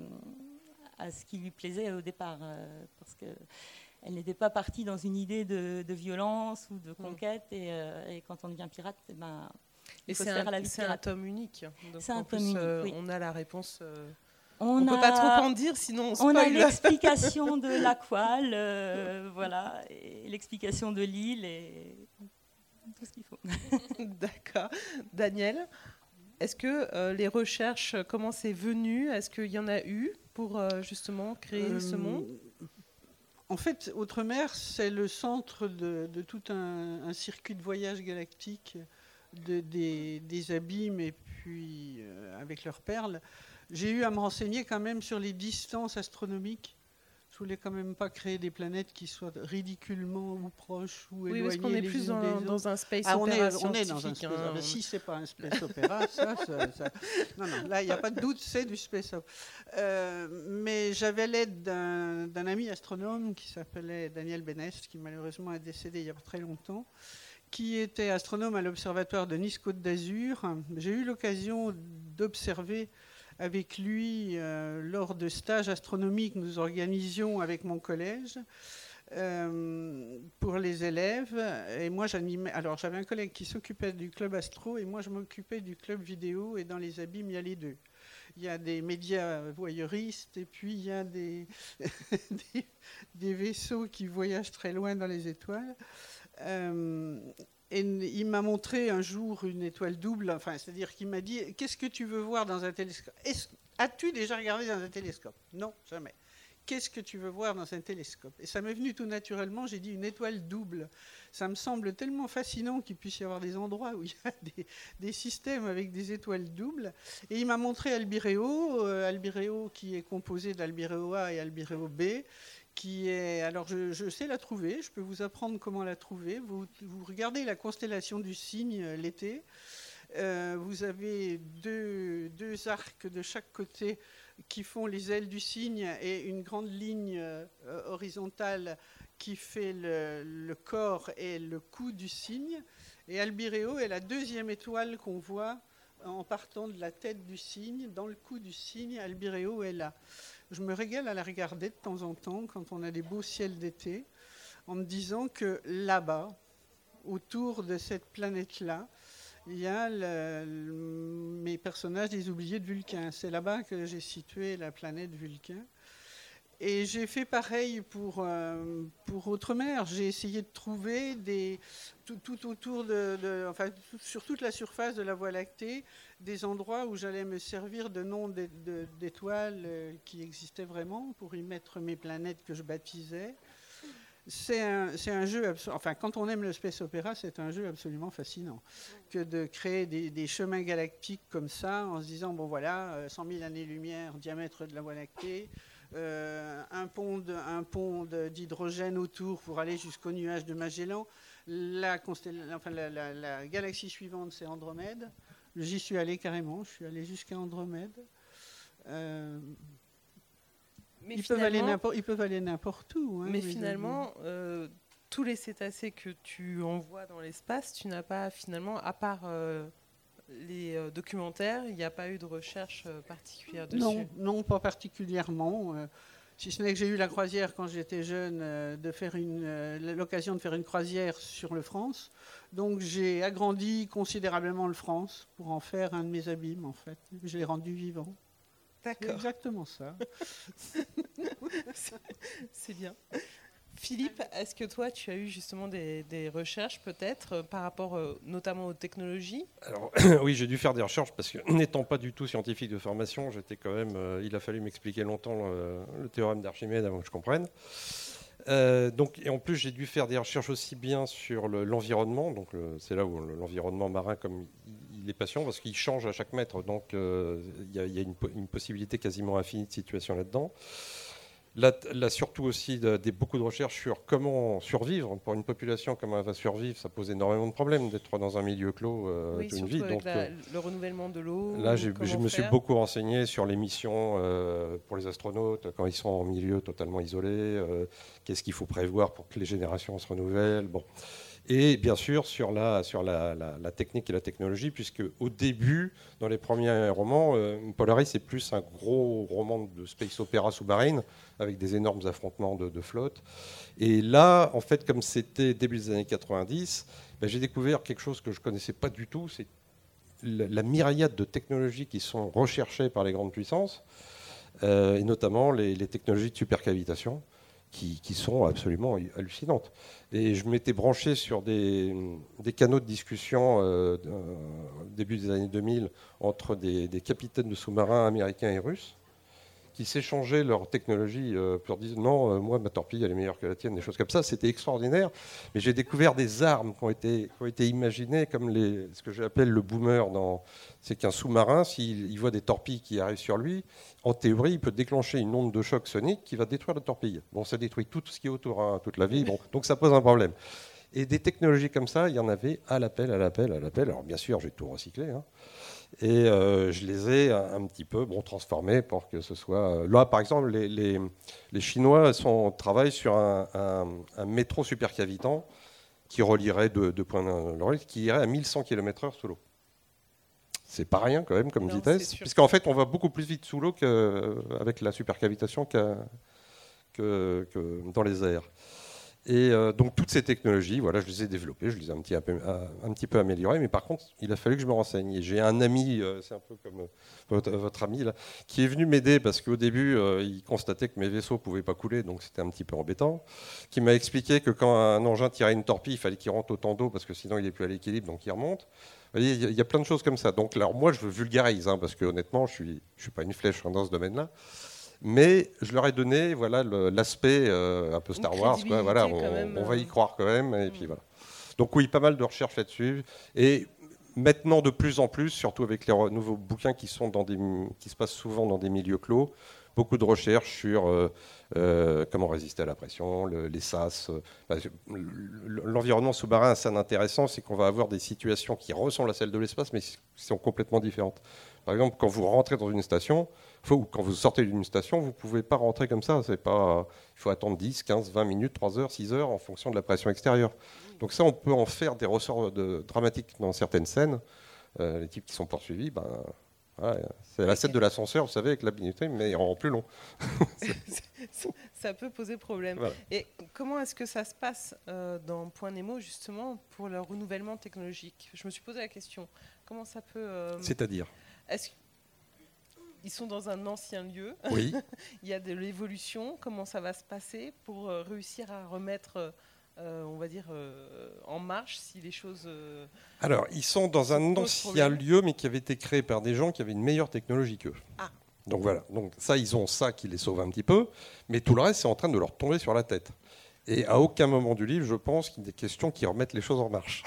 à ce qui lui plaisait au départ, euh, parce que elle n'était pas partie dans une idée de, de violence ou de conquête. Mmh. Et, euh, et quand on devient pirate, eh ben et c'est un, un tome unique. Donc c'est un plus, tome unique, euh, oui. On a la réponse. Euh, on ne peut a, pas trop en dire, sinon on spoil. On a l'explication de la couale, euh, voilà, et l'explication de l'île et tout ce qu'il faut. D'accord. Daniel, est-ce que euh, les recherches, comment c'est venu? Est-ce qu'il y en a eu pour euh, justement créer euh, ce monde? En fait, Outremer, c'est le centre de, de tout un, un circuit de voyage galactique. De, des, des abîmes et puis euh, avec leurs perles. J'ai eu à me renseigner quand même sur les distances astronomiques. Je voulais quand même pas créer des planètes qui soient ridiculement ou proches ou éloignées. Oui, parce qu'on est les plus unes dans, des dans un space ah, opéra on est, on est dans un space hein. opéra. Si c'est pas un space opéra, ça, ça, ça... Non, non, là, il n'y a pas de doute, c'est du space opéra. Euh, mais j'avais l'aide d'un, d'un ami astronome qui s'appelait Daniel Benest, qui malheureusement est décédé il y a pas très longtemps, qui était astronome à l'observatoire de Nice-Côte d'Azur. J'ai eu l'occasion d'observer avec lui euh, lors de stages astronomiques que nous organisions avec mon collège euh, pour les élèves. Et moi, j'animais. Alors, j'avais un collègue qui s'occupait du club astro et moi, je m'occupais du club vidéo. Et dans les abîmes, il y a les deux. Il y a des médias voyeuristes et puis il y a des, des, des vaisseaux qui voyagent très loin dans les étoiles. Euh, et il m'a montré un jour une étoile double, enfin, c'est-à-dire qu'il m'a dit « Qu'est-ce que tu veux voir dans un télescope ? As-tu déjà regardé dans un télescope ?» Non, jamais. Qu'est-ce que tu veux voir dans un télescope ? Et ça m'est venu tout naturellement, j'ai dit une étoile double. Ça me semble tellement fascinant qu'il puisse y avoir des endroits où il y a des, des systèmes avec des étoiles doubles. Et il m'a montré Albireo, euh, Albireo qui est composé d'Albireo A et Albireo B, qui est... Alors je, je sais la trouver, je peux vous apprendre comment la trouver. Vous, vous regardez la constellation du Cygne euh, l'été. Euh, vous avez deux, deux arcs de chaque côté qui font les ailes du cygne et une grande ligne euh, horizontale qui fait le, le corps et le cou du cygne. Et Albireo est la deuxième étoile qu'on voit en partant de la tête du cygne. Dans le cou du cygne, Albireo est là. Je me régale à la regarder de temps en temps quand on a des beaux ciels d'été, en me disant que là-bas, autour de cette planète-là, il y a le, le, mes personnages des oubliés de Vulcain. C'est là-bas que j'ai situé la planète Vulcain. Et j'ai fait pareil pour, euh, pour Outremer. J'ai essayé de trouver des, tout, tout autour de, de enfin, tout, sur toute la surface de la Voie lactée, des endroits où j'allais me servir de noms d'étoiles qui existaient vraiment pour y mettre mes planètes que je baptisais. C'est un, c'est un jeu, enfin, quand on aime le space opéra, c'est un jeu absolument fascinant que de créer des, des chemins galactiques comme ça, en se disant, bon voilà, cent mille années-lumière, diamètre de la Voie lactée, euh, un pont, de, un pont de, d'hydrogène autour pour aller jusqu'au nuage de Magellan. La, enfin, la, la, la galaxie suivante, c'est Andromède. J'y suis allé carrément, je suis allé jusqu'à Andromède. Euh, Mais ils, peuvent aller ils peuvent aller n'importe où. Hein, mais finalement, euh, tous les cétacés que tu envoies dans l'espace, tu n'as pas finalement, à part euh, les euh, documentaires, il n'y a pas eu de recherche euh, particulière dessus. Non, non, pas particulièrement. Euh, si ce n'est que j'ai eu la croisière quand j'étais jeune, euh, de faire une, euh, l'occasion de faire une croisière sur le France. Donc j'ai agrandi considérablement le France pour en faire un de mes abîmes, en fait. Je l'ai rendu vivant. D'accord. C'est exactement ça. C'est bien. Philippe, est-ce que toi, tu as eu justement des, des recherches peut-être euh, par rapport euh, notamment aux technologies ? Alors oui, j'ai dû faire des recherches parce que n'étant pas du tout scientifique de formation, j'étais quand même. Euh, il a fallu m'expliquer longtemps le, le théorème d'Archimède avant que je comprenne. Euh, donc, et en plus, j'ai dû faire des recherches aussi bien sur le, l'environnement. Donc, le, c'est là où le, l'environnement marin, comme il, il est patient, parce qu'il change à chaque mètre. Donc, euh, il y a, il y a une, une possibilité quasiment infinie de situation là-dedans. Là, là surtout aussi de, de, beaucoup de recherches sur comment survivre. Pour une population, comment elle va survivre, ça pose énormément de problèmes d'être dans un milieu clos euh, oui, d'une vie. Avec donc, la, euh, le renouvellement de l'eau. Là, j'ai, je me suis beaucoup renseigné sur les missions euh, pour les astronautes, quand ils sont en milieu totalement isolé, euh, qu'est-ce qu'il faut prévoir pour que les générations se renouvellent. Bon. Et bien sûr sur, la, sur la, la, la technique et la technologie, puisque au début, dans les premiers romans, euh, Polaris c'est plus un gros roman de space opéra sous-marine, avec des énormes affrontements de, de flotte. Et là, en fait, comme c'était début des années quatre-vingt-dix, ben, j'ai découvert quelque chose que je ne connaissais pas du tout, c'est la, la myriade de technologies qui sont recherchées par les grandes puissances, euh, et notamment les, les technologies de supercavitation. Qui, qui sont absolument hallucinantes. Et je m'étais branché sur des, des canaux de discussion euh, début des années deux mille entre des, des capitaines de sous-marins américains et russes qui s'échangeaient leur technologie euh, pour dire non, euh, moi ma torpille elle est meilleure que la tienne, des choses comme ça. C'était extraordinaire. Mais j'ai découvert des armes qui ont été, qui ont été imaginées comme les, ce que j'appelle le boomer. Dans, c'est qu'un sous-marin, s'il il voit des torpilles qui arrivent sur lui, en théorie, il peut déclencher une onde de choc sonique qui va détruire la torpille. Bon, ça détruit tout ce qui est autour, hein, toute la vie. Bon, donc ça pose un problème. Et des technologies comme ça, il y en avait à l'appel, à l'appel, à l'appel. Alors bien sûr, j'ai tout recyclé. Hein. Et euh, je les ai un, un petit peu bon, transformés pour que ce soit... Là, par exemple, les, les, les Chinois sont, travaillent sur un, un, un métro supercavitant qui relierait deux, deux points de l'horizon, qui irait à mille cent kilomètres heure sous l'eau. c'est pas rien quand même comme Non, vitesse, puisqu'en fait on va beaucoup plus vite sous l'eau qu'avec la supercavitation qu'à, que, que dans les airs. Et euh, donc toutes ces technologies, voilà, je les ai développées, je les ai un petit, un, peu, un petit peu améliorées, mais par contre, il a fallu que je me renseigne. Et j'ai un ami, euh, c'est un peu comme euh, votre, votre ami là, qui est venu m'aider parce qu'au début, euh, il constatait que mes vaisseaux ne pouvaient pas couler, donc c'était un petit peu embêtant. Qui m'a expliqué que quand un engin tirait une torpille, il fallait qu'il rentre autant d'eau parce que sinon il n'est plus à l'équilibre, donc il remonte. Vous voyez, il y a plein de choses comme ça. Donc alors moi, je vulgarise, hein, parce que honnêtement, je suis, je suis pas une flèche dans ce domaine-là. Mais je leur ai donné voilà, le, l'aspect euh, un peu Star Wars. Quoi, voilà, on, même, on va y euh... croire quand même. Et mmh. puis voilà. Donc oui, pas mal de recherches là-dessus. Et maintenant, de plus en plus, surtout avec les nouveaux bouquins qui, sont dans des, qui se passent souvent dans des milieux clos, beaucoup de recherches sur euh, euh, comment résister à la pression, le, les sas. Euh, l'environnement sous-marin est assez intéressant, c'est qu'on va avoir des situations qui ressemblent à celles de l'espace, mais qui sont complètement différentes. Par exemple, quand vous rentrez dans une station, ou quand vous sortez d'une station, vous ne pouvez pas rentrer comme ça. C'est pas, il faut attendre dix, quinze, vingt minutes, trois heures, six heures en fonction de la pression extérieure. Donc ça, on peut en faire des ressorts de, dramatiques dans certaines scènes. Euh, les types qui sont poursuivis, ben, ouais, c'est la scène de l'ascenseur, vous savez, avec la minuterie, mais en plus long. Ça peut poser problème. Voilà. Et comment est-ce que ça se passe euh, dans Point Nemo, justement, pour le renouvellement technologique ? Je me suis posé la question. Comment ça peut... Euh, C'est-à-dire ? Est-ce qu'ils sont dans un ancien lieu ? Oui. Il y a de l'évolution. Comment ça va se passer pour euh, réussir à remettre, euh, on va dire, euh, en marche si les choses... Euh, Alors, ils sont dans un ancien lieu, mais qui avait été créé par des gens qui avaient une meilleure technologie qu'eux. Ah. Donc voilà. Donc ça, ils ont ça qui les sauve un petit peu, mais tout le reste, c'est en train de leur tomber sur la tête. Et à aucun moment du livre, je pense qu'il y a des questions qui remettent les choses en marche.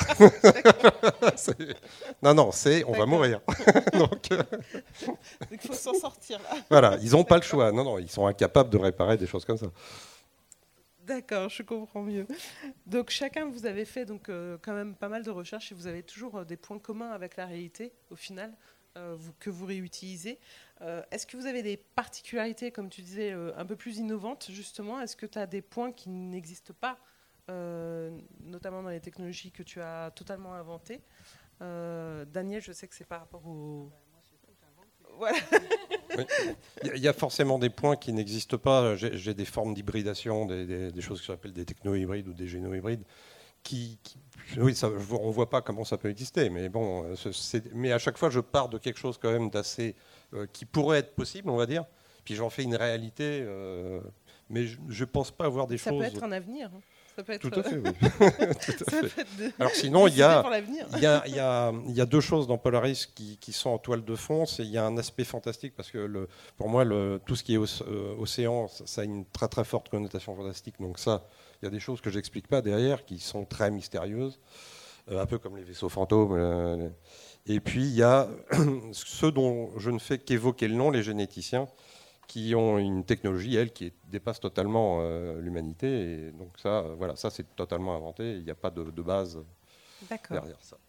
non, non, c'est on D'accord. va mourir. Donc, euh... il faut s'en sortir là. Voilà, ils n'ont pas le choix. Non, non, ils sont incapables de réparer des choses comme ça. D'accord, je comprends mieux. Donc chacun, vous avez fait donc euh, quand même pas mal de recherches et vous avez toujours euh, des points communs avec la réalité au final. Euh, vous, que vous réutilisez. Euh, est-ce que vous avez des particularités, comme tu disais, euh, un peu plus innovantes, justement ? Est-ce que tu as des points qui n'existent pas, euh, notamment dans les technologies que tu as totalement inventées ? euh, Daniel, je sais que c'est par rapport au... Voilà. Oui. Il y a forcément des points qui n'existent pas. J'ai, j'ai des formes d'hybridation, des, des, des choses que j'appelle des techno-hybrides ou des géno-hybrides. Qui, qui, oui, ça, on ne voit pas comment ça peut exister, mais bon, c'est, mais à chaque fois, je pars de quelque chose quand même d'assez euh, qui pourrait être possible, on va dire. Puis j'en fais une réalité, euh, mais je ne pense pas avoir des ça choses. Ça peut être un avenir. Ça peut être... Tout à fait, oui. Tout à fait. De... Alors sinon, il y a, il y a, il y a, il y a deux choses dans Polaris qui, qui sont en toile de fond. C'est, il y a un aspect fantastique parce que le, pour moi, le, tout ce qui est euh, océan, ça, ça a une très très forte connotation fantastique. Donc ça. Il y a des choses que je n'explique pas derrière, qui sont très mystérieuses, euh, un peu comme les vaisseaux fantômes. Euh, et puis, il y a ceux dont je ne fais qu'évoquer le nom, les généticiens, qui ont une technologie, elle, qui dépasse totalement euh, l'humanité. Et donc ça, euh, voilà, ça, c'est totalement inventé. Il n'y a pas de, de base D'accord. derrière ça.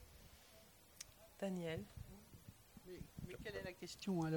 Daniel. Mais, mais quelle est la question, alors ?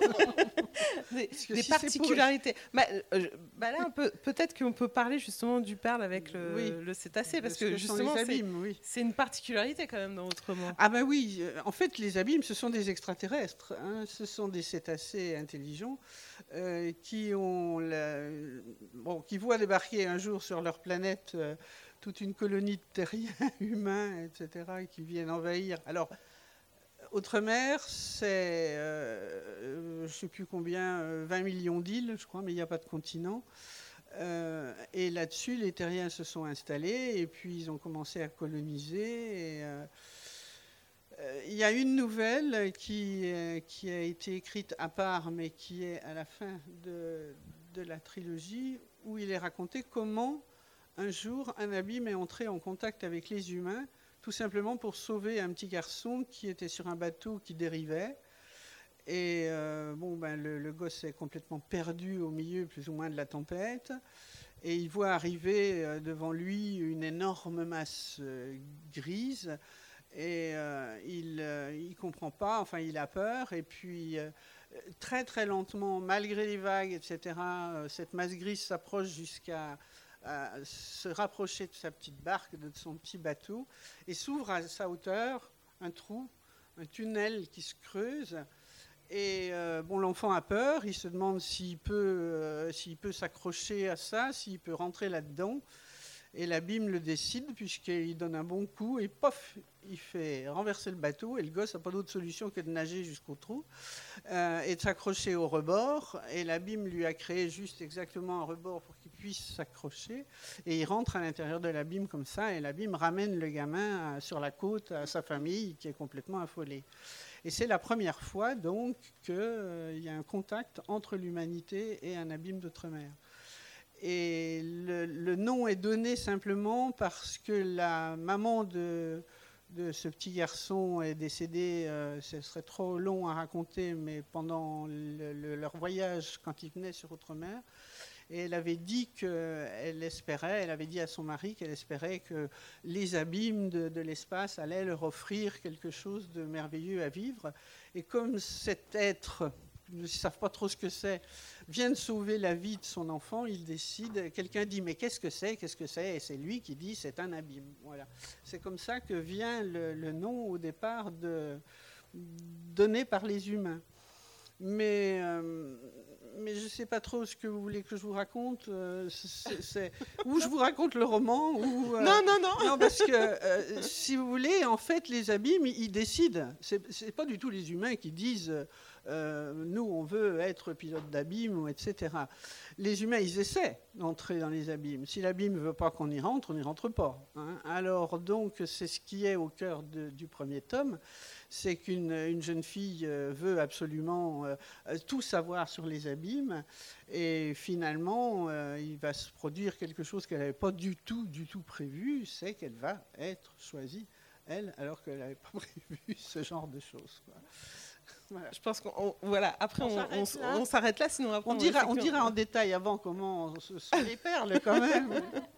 Des, des si particularités. Pour... Bah, euh, bah là, peut, peut-être qu'on peut parler justement du perle avec le, oui. le cétacé, parce que, que justement, abîmes, c'est, oui. c'est une particularité quand même dans votre roman. Ah ben bah oui, en fait, les abîmes, ce sont des extraterrestres. Hein. Ce sont des cétacés intelligents euh, qui, ont la... bon, qui voient débarquer un jour sur leur planète euh, toute une colonie de terriens humains, et cetera, et qui viennent envahir. Alors, Outre-mer, c'est, euh, je ne sais plus combien, euh, vingt millions d'îles, je crois, mais il n'y a pas de continent. Euh, et là-dessus, les terriens se sont installés et puis ils ont commencé à coloniser. Et, euh, euh, il y a une nouvelle qui, euh, qui a été écrite à part, mais qui est à la fin de, de la trilogie, où il est raconté comment, un jour, un abîme est entré en contact avec les humains, tout simplement pour sauver un petit garçon qui était sur un bateau qui dérivait. Et euh, bon, ben, le, le gosse est complètement perdu au milieu, plus ou moins, de la tempête. Et il voit arriver euh, devant lui une énorme masse euh, grise. Et euh, il ne euh, comprend pas, enfin, il a peur. Et puis, euh, très, très lentement, malgré les vagues, et cetera, euh, cette masse grise s'approche jusqu'à... à se rapprocher de sa petite barque, de son petit bateau, et s'ouvre à sa hauteur un trou un tunnel qui se creuse. Et euh, bon, l'enfant a peur, il se demande s'il peut, euh, s'il peut s'accrocher à ça, s'il peut rentrer là-dedans. Et l'abîme le décide, puisqu'il donne un bon coup, et pof, il fait renverser le bateau, et le gosse n'a pas d'autre solution que de nager jusqu'au trou, euh, et de s'accrocher au rebord. Et l'abîme lui a créé juste exactement un rebord pour qu'il puisse s'accrocher. Et il rentre à l'intérieur de l'abîme comme ça, et l'abîme ramène le gamin à, sur la côte à sa famille, qui est complètement affolée. Et c'est la première fois, donc, qu'il euh, y a un contact entre l'humanité et un abîme d'outre-mer. Et le, le nom est donné simplement parce que la maman de, de ce petit garçon est décédée, euh, ce serait trop long à raconter, mais pendant le, le, leur voyage, quand ils venaient sur Outre-mer, et elle avait dit qu'elle espérait, elle avait dit à son mari qu'elle espérait que les abîmes de, de l'espace allaient leur offrir quelque chose de merveilleux à vivre. Et comme cet être, ils ne savent pas trop ce que c'est, vient de sauver la vie de son enfant, il décide, quelqu'un dit mais qu'est-ce que c'est, qu'est-ce que c'est, et c'est lui qui dit c'est un abîme. Voilà. C'est comme ça que vient le, le nom au départ de, donné par les humains. Mais, euh, mais je ne sais pas trop ce que vous voulez que je vous raconte. Euh, c'est, c'est, ou je vous raconte le roman, ou... Euh, non, non, non. Non, parce que, euh, si vous voulez, en fait, les abîmes, ils décident. Ce n'est pas du tout les humains qui disent euh, « nous, on veut être pilote d'abîme », et cetera. Les humains, ils essaient d'entrer dans les abîmes. Si l'abîme ne veut pas qu'on y rentre, on n'y rentre pas. Hein. Alors, donc, c'est ce qui est au cœur de, du premier tome. C'est qu'une une jeune fille veut absolument euh, tout savoir sur les abîmes, et finalement, euh, il va se produire quelque chose qu'elle n'avait pas du tout, du tout prévu, c'est qu'elle va être choisie, elle, alors qu'elle n'avait pas prévu ce genre de choses, quoi. Voilà. Je pense qu'on voilà. Après on, on, on, on, on s'arrête là, sinon après on, on dira, on dira en détail avant comment ce sont les perles quand même.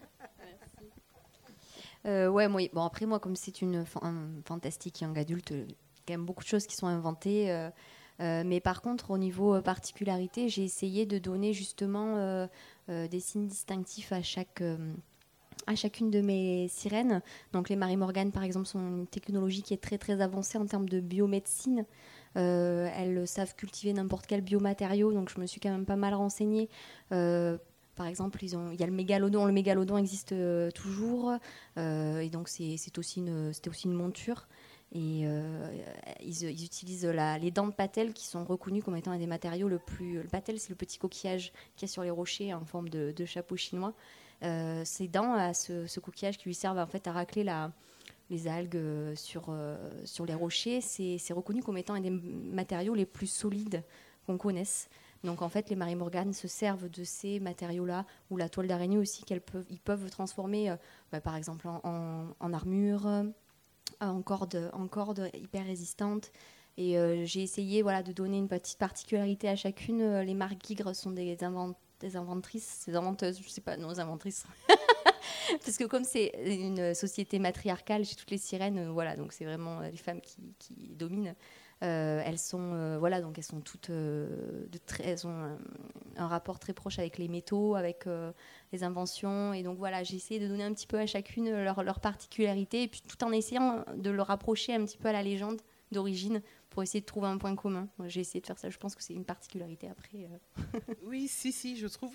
Euh, ouais, moi, bon après moi comme c'est une un fantastique young adulte, il y a quand même beaucoup de choses qui sont inventées. Euh, euh, mais par contre, au niveau euh, particularité, j'ai essayé de donner justement euh, euh, des signes distinctifs à chaque euh, à chacune de mes sirènes. Donc les Mary Morgan, par exemple, sont une technologie qui est très très avancée en termes de biomédecine. Euh, elles savent cultiver n'importe quel biomatériau, donc je me suis quand même pas mal renseignée. Euh, par exemple, ils ont, il y a le mégalodon. Le mégalodon existe euh, toujours, euh, et donc c'est, c'est aussi une, c'était aussi une monture. Et euh, ils, ils utilisent la, les dents de patelle qui sont reconnues comme étant un des matériaux le plus... Le patelle, c'est le petit coquillage qu'il y a sur les rochers en forme de, de chapeau chinois. Euh, ces dents, à ce, ce coquillage qui lui servent en fait à racler la... les algues sur, euh, sur les rochers, c'est, c'est reconnu comme étant un des matériaux les plus solides qu'on connaisse. Donc en fait, les Mary Morgan se servent de ces matériaux-là, ou la toile d'araignée aussi, qu'ils peuvent, ils peuvent transformer, euh, bah, par exemple, en, en, en armure, euh, en corde, en corde hyper résistante. Et euh, j'ai essayé voilà, de donner une petite particularité à chacune. Les marguigres sont des, invent, des inventrices, des inventeuses, je sais pas, non, inventrices. Parce que comme c'est une société matriarcale, chez toutes les sirènes, euh, voilà, donc c'est vraiment les femmes qui, qui dominent. Euh, elles sont, euh, voilà, donc elles sont toutes, euh, de très, elles ont un, un rapport très proche avec les métaux, avec euh, les inventions, et donc voilà, j'ai essayé de donner un petit peu à chacune leur, leur particularité, et puis tout en essayant de le rapprocher un petit peu à la légende d'origine, pour essayer de trouver un point commun. Moi, j'ai essayé de faire ça, je pense que c'est une particularité après. Euh... Oui, si, si, je trouve.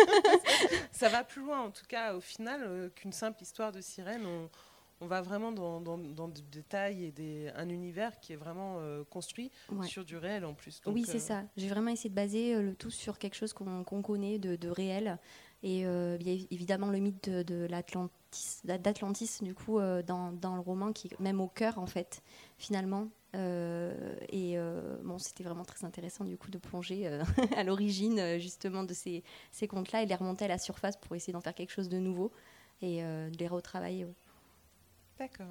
Ça va plus loin, en tout cas, au final, euh, qu'une simple histoire de sirène. On, on va vraiment dans, dans, dans des détails et des, un univers qui est vraiment euh, construit ouais. sur du réel en plus. Donc, oui, c'est euh... ça. J'ai vraiment essayé de baser euh, le tout sur quelque chose qu'on, qu'on connaît de, de réel. Et euh, il y a évidemment le mythe de, de l'Atlantis, d'Atlantis, du coup, euh, dans, dans le roman, qui est même au cœur, en fait, finalement. Euh, et euh, bon, c'était vraiment très intéressant, du coup, de plonger euh, à l'origine, justement, de ces, ces contes-là et de les remonter à la surface pour essayer d'en faire quelque chose de nouveau et euh, de les retravailler. Ouais. D'accord.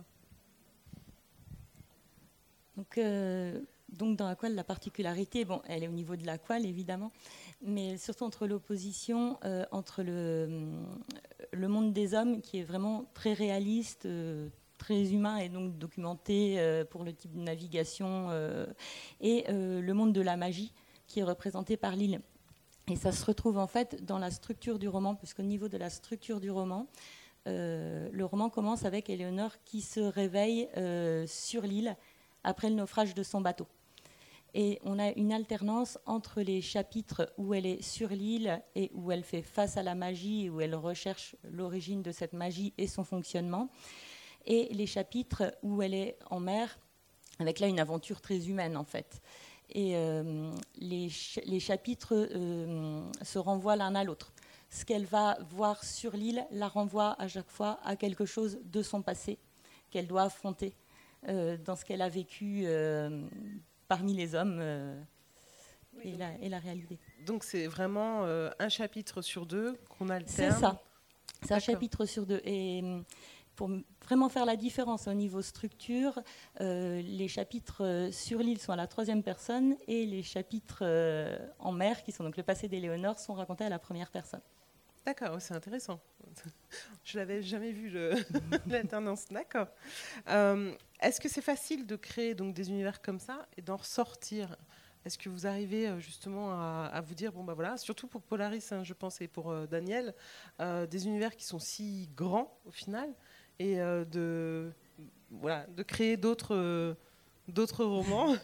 Donc, euh, donc, dans Aqual, la particularité, bon, elle est au niveau de l'Aqual, évidemment, mais surtout entre l'opposition euh, entre le, le monde des hommes, qui est vraiment très réaliste, euh, très humain et donc documenté euh, pour le type de navigation, euh, et euh, le monde de la magie, qui est représenté par l'île. Et ça se retrouve en fait dans la structure du roman, puisqu'au niveau de la structure du roman, Euh, le roman commence avec Éléonore qui se réveille euh, sur l'île après le naufrage de son bateau. Et on a une alternance entre les chapitres où elle est sur l'île et où elle fait face à la magie, où elle recherche l'origine de cette magie et son fonctionnement, et les chapitres où elle est en mer, avec là une aventure très humaine en fait. Et euh, les, ch- les chapitres euh, se renvoient l'un à l'autre. Ce qu'elle va voir sur l'île la renvoie à chaque fois à quelque chose de son passé qu'elle doit affronter euh, dans ce qu'elle a vécu euh, parmi les hommes euh, et, la, et la réalité. Donc c'est vraiment euh, un chapitre sur deux qu'on alterne. C'est ça. C'est un D'accord. chapitre sur deux. Et pour vraiment faire la différence au niveau structure, euh, les chapitres sur l'île sont à la troisième personne et les chapitres euh, en mer, qui sont donc le passé d'Éléonore, sont racontés à la première personne. D'accord, c'est intéressant. Je l'avais jamais vu le, l'alternance. D'accord. Euh, est-ce que c'est facile de créer donc des univers comme ça et d'en ressortir? Est-ce que vous arrivez euh, justement à, à vous dire bon bah voilà, surtout pour Polaris, hein, je pense, et pour euh, Daniel, euh, des univers qui sont si grands au final, et euh, de voilà, de créer d'autres euh, d'autres romans.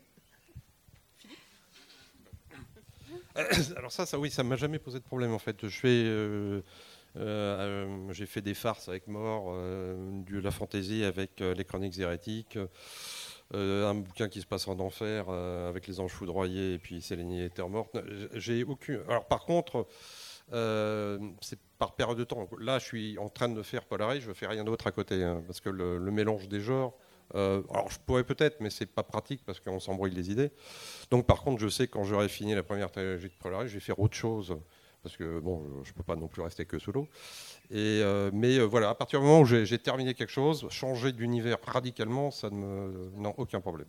Alors ça, ça, oui, ça m'a jamais posé de problème en fait. Je fais, euh, euh, j'ai fait des farces avec Mort, euh, de la fantaisie avec euh, les Chroniques hérétiques, euh, un bouquin qui se passe en enfer euh, avec les anges foudroyés et puis Sélénie et les terres mortes. J'ai aucune. Alors par contre, euh, c'est par période de temps. Là, je suis en train de faire Polaris, je fais rien d'autre à côté hein, parce que le, le mélange des genres. Euh, alors je pourrais peut-être, mais c'est pas pratique parce qu'on s'embrouille les idées. Donc par contre, je sais que quand j'aurai fini la première trilogie de Polaris, je vais faire autre chose parce que bon, je peux pas non plus rester que sous l'eau. Et euh, mais euh, voilà, à partir du moment où j'ai, j'ai terminé quelque chose, changer d'univers radicalement, ça ne me non aucun problème.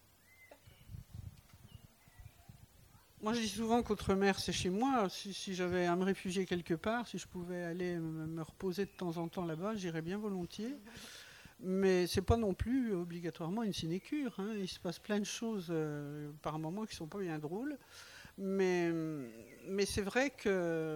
Moi, je dis souvent qu'Outre-mer, c'est chez moi. Si, si j'avais à me réfugier quelque part, si je pouvais aller me, me reposer de temps en temps là-bas, j'irais bien volontiers. Mais c'est pas non plus obligatoirement une sinécure. Hein. Il se passe plein de choses euh, par moments qui sont pas bien drôles. Mais, mais c'est vrai que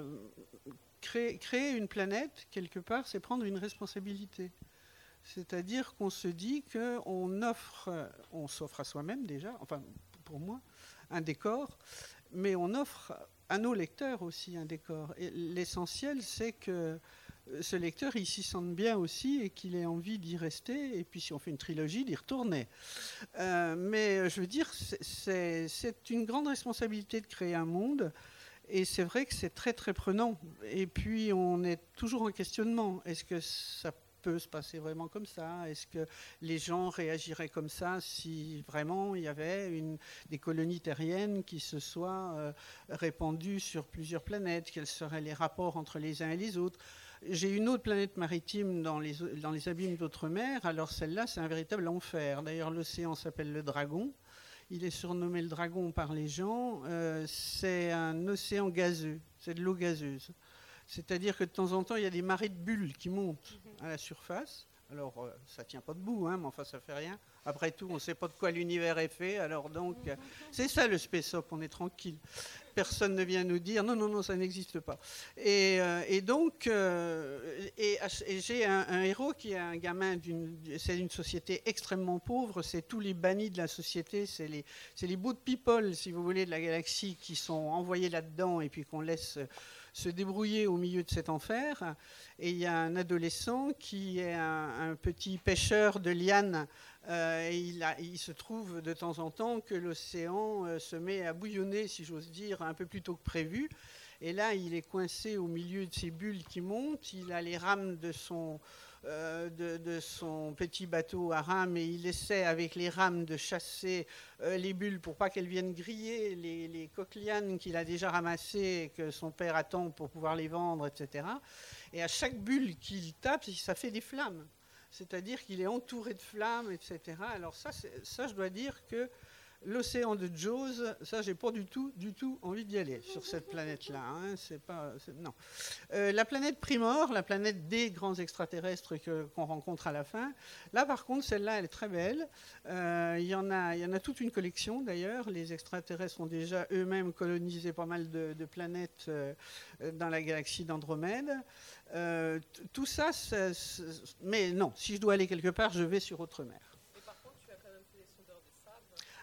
créer, créer une planète, quelque part, c'est prendre une responsabilité. C'est-à-dire qu'on se dit qu'on offre, on s'offre à soi-même déjà, enfin pour moi, un décor, mais on offre à nos lecteurs aussi un décor. Et l'essentiel, c'est que ce lecteur, il s'y sente bien aussi et qu'il ait envie d'y rester. Et puis, si on fait une trilogie, d'y retourner. Euh, mais je veux dire, c'est, c'est une grande responsabilité de créer un monde. Et c'est vrai que c'est très, très prenant. Et puis, on est toujours en questionnement. Est-ce que ça peut se passer vraiment comme ça? Est-ce que les gens réagiraient comme ça si vraiment il y avait une, des colonies terriennes qui se soient euh, répandues sur plusieurs planètes? Quels seraient les rapports entre les uns et les autres? J'ai une autre planète maritime dans les, dans les abîmes d'outre-mer. Alors celle-là, c'est un véritable enfer. D'ailleurs, l'océan s'appelle le Dragon. Il est surnommé le Dragon par les gens. Euh, c'est un océan gazeux. C'est de l'eau gazeuse. C'est-à-dire que de temps en temps, il y a des marées de bulles qui montent à la surface. Alors, euh, ça ne tient pas debout, hein, mais enfin, ça ne fait rien. Après tout, on ne sait pas de quoi l'univers est fait. Alors donc, euh, c'est ça le space op, on est tranquille. Personne ne vient nous dire non, non, non, ça n'existe pas. Et, euh, et donc, euh, et, et j'ai un, un héros qui est un gamin d'une, c'est une société extrêmement pauvre. C'est tous les bannis de la société, c'est les, c'est les good people, si vous voulez, de la galaxie qui sont envoyés là-dedans et puis qu'on laisse se débrouiller au milieu de cet enfer. Et il y a un adolescent qui est un, un petit pêcheur de lianes. Euh, et il, a, il se trouve de temps en temps que l'océan euh, se met à bouillonner, si j'ose dire, un peu plus tôt que prévu. Et là, il est coincé au milieu de ces bulles qui montent. Il a les rames de son, euh, de, de son petit bateau à rames et il essaie avec les rames de chasser euh, les bulles pour pas qu'elles viennent griller les, les coquelianes qu'il a déjà ramassées et que son père attend pour pouvoir les vendre, et cetera. Et à chaque bulle qu'il tape, ça fait des flammes. C'est-à-dire qu'il est entouré de flammes, et cetera. Alors ça, ça je dois dire que l'océan de Jaws, ça, j'ai pas du tout, du tout envie d'y aller sur cette planète-là. Hein. C'est pas, c'est, non. Euh, la planète Primor, la planète des grands extraterrestres que, qu'on rencontre à la fin. Là, par contre, celle-là, elle est très belle. Euh, il y en a, il y en a toute une collection d'ailleurs. Les extraterrestres ont déjà eux-mêmes colonisé pas mal de, de planètes euh, dans la galaxie d'Andromède. Euh, t- tout ça, c'est, c'est, mais non. Si je dois aller quelque part, je vais sur Outre-mer. Mais par contre, tu as quand même fait des sondes